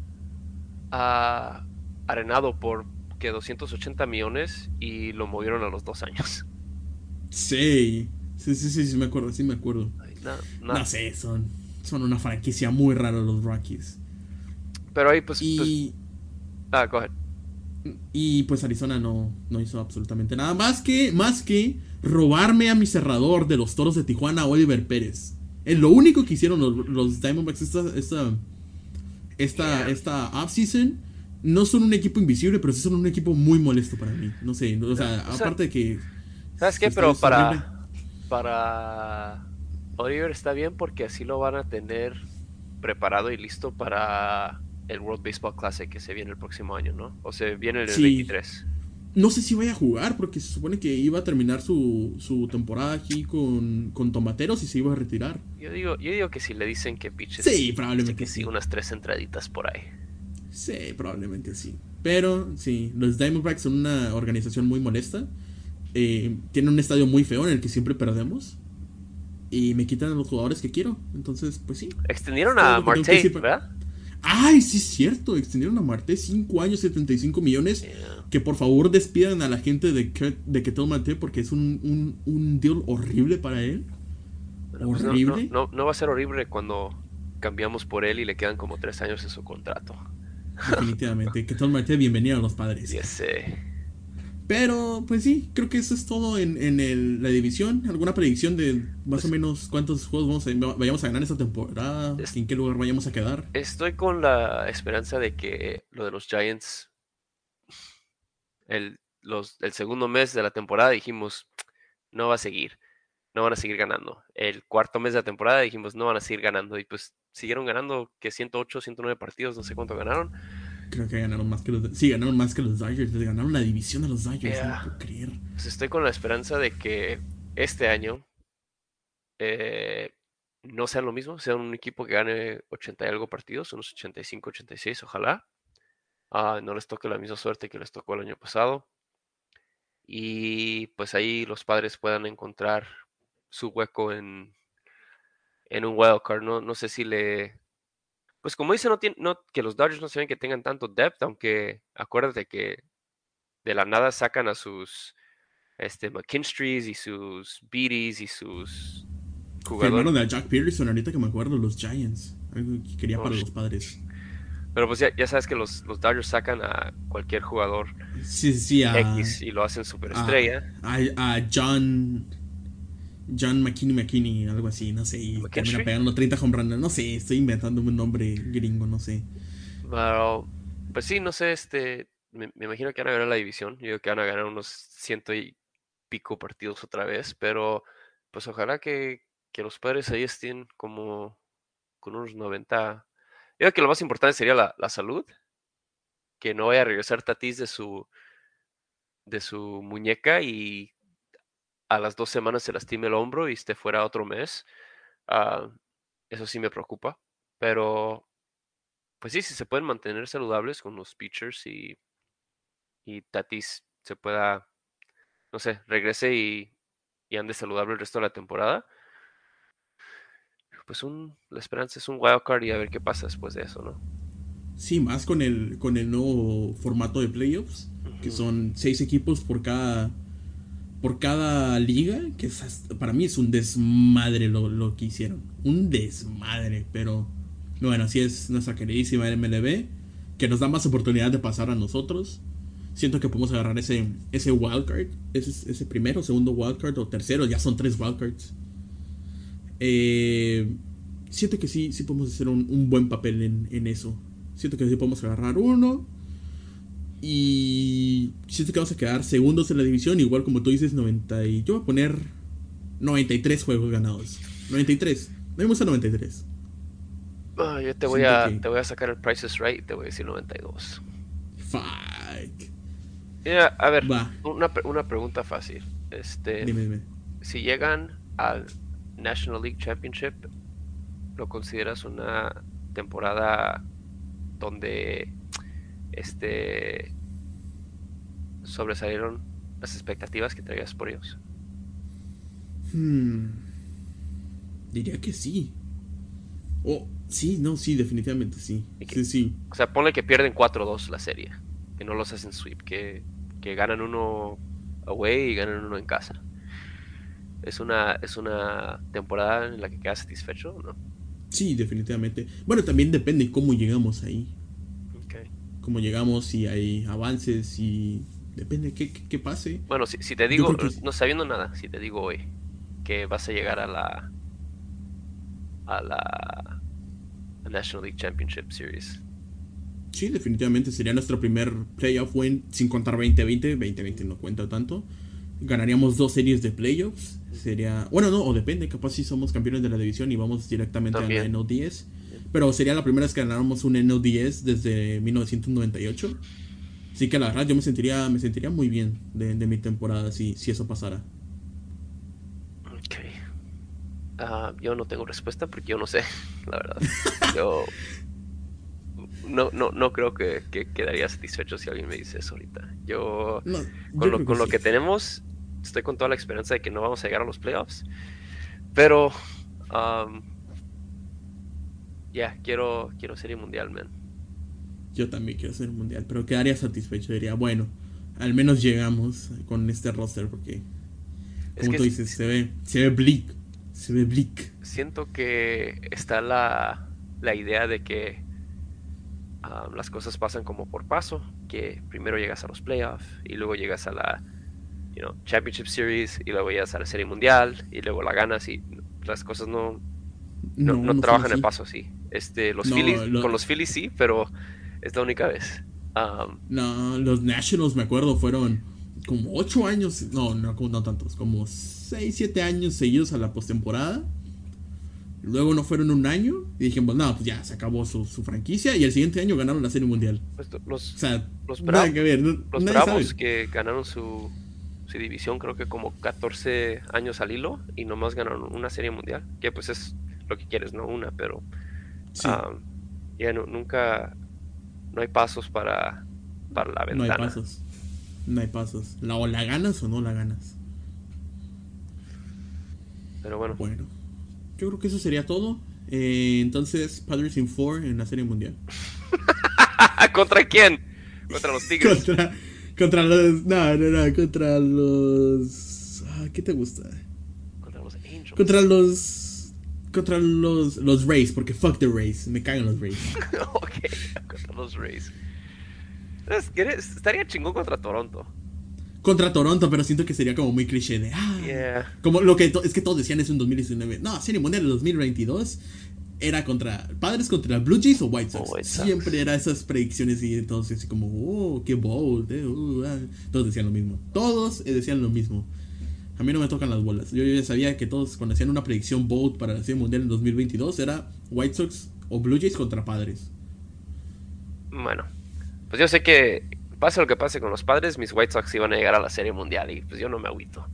a Arenado por que doscientos ochenta millones y lo movieron a los dos años. Sí, sí, sí, sí, sí, me acuerdo, sí me acuerdo. Ay, no, no. No sé, son, son una franquicia muy rara los Rockies. Pero ahí, pues, pues, Y, ah, go ahead. y pues Arizona no, no hizo absolutamente nada más que, más que robarme a mi cerrador de los Toros de Tijuana, Oliver Pérez. Es lo único que hicieron los, los Diamondbacks esta, esta, esta, Yeah. esta offseason. No son un equipo invisible, pero sí son un equipo muy molesto para mí. No sé, o No, sea, o sea, aparte de que ¿sabes su qué? estadio Pero es horrible. para, para Oliver está bien porque así lo van a tener preparado y listo para el World Baseball Classic que se viene el próximo año, ¿no? O se viene en el Sí, veintitrés. no sé si vaya a jugar porque se supone que iba a terminar su, su temporada aquí con, con Tomateros y se iba a retirar. Yo digo, yo digo que si le dicen que pitches, Sí, dice probablemente que sí, sí. unas tres entraditas por ahí. Sí, probablemente sí. Pero sí, los Diamondbacks son una organización muy molesta. Eh, tienen un estadio muy feo en el que siempre perdemos. Y me quitan a los jugadores que quiero. Entonces, pues sí. Es Extendieron todo a lo que tengo que Marte, decir. para- ¿verdad? ¡Ay, sí es cierto! Extendieron a Marte cinco años, setenta y cinco millones. Yeah. Que por favor despidan a la gente de, Ke- de Ketel Marte porque es un, un, un deal horrible para él. Bueno, pues no, no, Horrible. no, no va a ser horrible cuando cambiamos por él y le quedan como tres años en su contrato. Definitivamente. Ketel Marte, bienvenido a los padres. Ya sé. Pero, pues sí, creo que eso es todo en, en el- la división. ¿Alguna predicción de más o Pues menos cuántos juegos vamos a, vayamos a ganar esta temporada? es- ¿En qué lugar vayamos a quedar? estoy con la esperanza de que lo de los Giants, el, los, el segundo mes de la temporada dijimos, no va a seguir, no van a seguir ganando. El cuarto mes de la temporada dijimos, no van a seguir ganando. Y pues siguieron ganando, que ciento ocho, ciento nueve partidos, no sé cuánto ganaron. Creo que ganaron más que los... Sí, ganaron más que los Dodgers. Les ganaron la división a los Dodgers, no lo Yeah. puedo creer. Pues estoy con la esperanza de que este año eh, no sean lo mismo, sean un equipo que gane ochenta y algo partidos, unos ochenta y cinco, ochenta y seis, ojalá. Ah, no les toque la misma suerte que les tocó el año pasado. Y pues ahí los padres puedan encontrar su hueco en, en un wild card. No, no sé si le. Pues como dice, no tiene, no, que los Dodgers no se ven que tengan tanto depth, aunque acuérdate que de la nada sacan a sus este, McKinstries y sus Beaties y sus jugadores. Firmaron a Jack Pearson, ahorita que me acuerdo, los Giants. Algo que quería Oh, para sh- los padres. pero pues ya, ya sabes que los, los Dodgers sacan a cualquier jugador Sí, sí, sí, a, X y lo hacen a, superestrella. a, a John... John McKinney McKinney, algo así, no sé, y termina McKinstry. pegando treinta home runs. No sé, estoy inventando un nombre gringo, no sé. Pero, pues sí, no sé, este, me, me imagino que van a ganar la división. Yo digo que van a ganar unos ciento y pico partidos otra vez, pero pues ojalá que, que los padres ahí estén como con unos noventa. Yo creo que lo más importante sería la, la salud, que no vaya a regresar Tatis de su, de su muñeca y a las dos semanas se lastime el hombro y esté fuera otro mes. Ah, eso sí me preocupa, pero pues sí, si se pueden mantener saludables con los pitchers y, y Tatis se pueda, no sé, regrese y, y ande saludable el resto de la temporada, pues un, la esperanza es un wild card y a ver qué pasa después de eso, ¿no? Sí, más con el, con el nuevo formato de playoffs, que Ujú. son seis equipos por cada, por cada liga, que es hasta- para mí es un desmadre lo, lo que hicieron. Un desmadre, pero bueno, así es nuestra queridísima M L B, que nos da más oportunidad de pasar a nosotros. Siento que podemos agarrar ese, ese wildcard, ese, ese primero, segundo wildcard o tercero, ya son tres wildcards. Eh, siento que sí, sí podemos hacer un, un buen papel en, en eso. Siento que sí podemos agarrar uno. Y siento que vamos a quedar segundos en la división. Igual como tú dices, noventa y... Yo voy a poner noventa y tres juegos ganados. noventa y tres. Me gusta noventa y tres. Ah, yo te voy Siento a, que... te voy a sacar el Price is Right y te voy a decir noventa y dos. Fuck. Mira, a ver, Va, una, pre- una pregunta fácil. Este, dime, dime. si llegan al National League Championship, ¿lo consideras una temporada donde este sobresalieron las expectativas que traías por ellos? Hmm, diría que sí. Oh, sí, no, sí, definitivamente sí. Y que, Sí, sí. o sea, ponle que pierden cuatro dos la serie, que no los hacen sweep, que, que ganan uno away y ganan uno en casa. ¿Es una, es una temporada en la que quedas satisfecho o no? Sí, definitivamente. Bueno, también depende cómo llegamos ahí. Okay. Cómo llegamos, si hay avances, si... Depende de qué, qué, qué pase. Bueno, si, si te Yo digo, creo que no sabiendo nada, si te digo hoy que vas a llegar a la, a la National League Championship Series. sí, definitivamente sería nuestro primer playoff win sin contar veinte veinte. veinte veinte no cuenta tanto. Ganaríamos dos series de playoffs. Sería. Bueno, no, o depende. Capaz si somos campeones de la división y vamos directamente a la También. N L D S. Pero sería la primera vez que ganáramos un N L D S desde mil novecientos noventa y ocho. Así que la verdad yo me sentiría, me sentiría muy bien de, de mi temporada si, si eso pasara. Ok. Ah, yo no tengo respuesta porque yo no sé, la verdad. Yo no, no, no creo que, que quedaría satisfecho si alguien me dice eso ahorita. Yo, No, con yo lo, creo que con lo sí. que tenemos, estoy con toda la esperanza de que no vamos a llegar a los playoffs. Pero, um, ya, yeah, quiero, quiero serie mundial, man. Yo también quiero ser mundial, pero quedaría satisfecho. Diría, bueno, al menos llegamos con este roster porque, Es como que tú si- dices, si- se ve, se ve bleak. Se ve bleak. siento que está la, la idea de que um, las cosas pasan como por paso. que primero llegas a los playoffs y luego llegas a la you know, Championship Series y luego llegas a la Serie Mundial y luego la ganas y las cosas no, no, No, no no son trabajan el así. paso así. Este, los No, Phillies, lo, con los Phillies sí, pero es la única vez. Um, no, los Nationals, me acuerdo, fueron como ocho años, no, no, no tantos, como seis, siete años seguidos a la postemporada. Luego no fueron un año y dijimos, no, pues ya se acabó su, su franquicia y el siguiente año ganaron la Serie Mundial. pues, O los, sea, los, nada Bra que ver, no- los nadie sabe. Bravos que ganaron su, su división creo que como catorce años al hilo y nomás ganaron una Serie Mundial, que pues es lo que quieres, no una, pero Sí, um, ya no, nunca, no hay pasos para, para la no hay ventana. pasos, no hay pasos. La, o la ganas o no la ganas. Pero bueno, Bueno, yo creo que eso sería todo. Eh, entonces, Padres in four en la Serie Mundial. ¿contra quién? Contra los Tigres. Contra, contra los. No, no, no, contra los. Ah, ¿qué te gusta? Contra los Contra Angels. los. Contra los. Los Rays, porque fuck the Rays. Me cagan los Rays. Ok, contra los Rays. Es- ¿quieres? Estaría chingón contra Toronto. Contra Toronto, pero siento que sería como muy cliché de. Ah. Yeah. Como lo que. To- es que todos decían eso en dos mil diecinueve. No, Serie Mundial de dos mil veintidós. Era contra. Padres contra Blue Jays o White O Sox. White Sox. Siempre era esas predicciones y entonces así como. Oh, qué bold. Eh, uh, ah. Todos decían lo mismo. Todos eh, decían lo mismo. A mí no me tocan las bolas. Yo ya sabía que todos cuando hacían una predicción bold para la Serie Mundial en dos mil veintidós era White Sox o Blue Jays contra Padres. Bueno, pues yo sé que pase lo que pase con los Padres, mis White Sox iban a llegar a la Serie Mundial y pues yo no me agüito.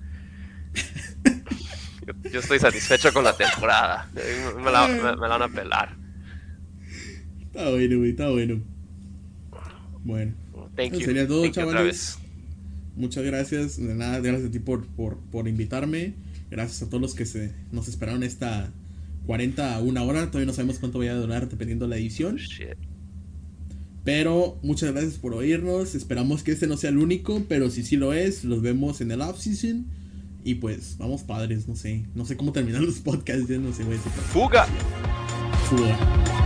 Yo, yo estoy satisfecho con la temporada. Me la, me, me la van a pelar. Está bueno, güey, está bueno. Bueno, Thank eso you. sería todo, Thank you otra chavales. vez. Muchas gracias. De nada, gracias a ti por, por, por invitarme. Gracias a todos los que se nos esperaron esta cuarenta a una hora. Todavía no sabemos cuánto vaya a durar dependiendo de la Oh, edición. shit. Pero muchas gracias por oírnos. Esperamos que este no sea el único, pero si sí lo es, los vemos en el off-season. Y pues, vamos padres, no sé. No sé cómo terminar los podcasts, ya no sé, güey. Fuga. Fuga.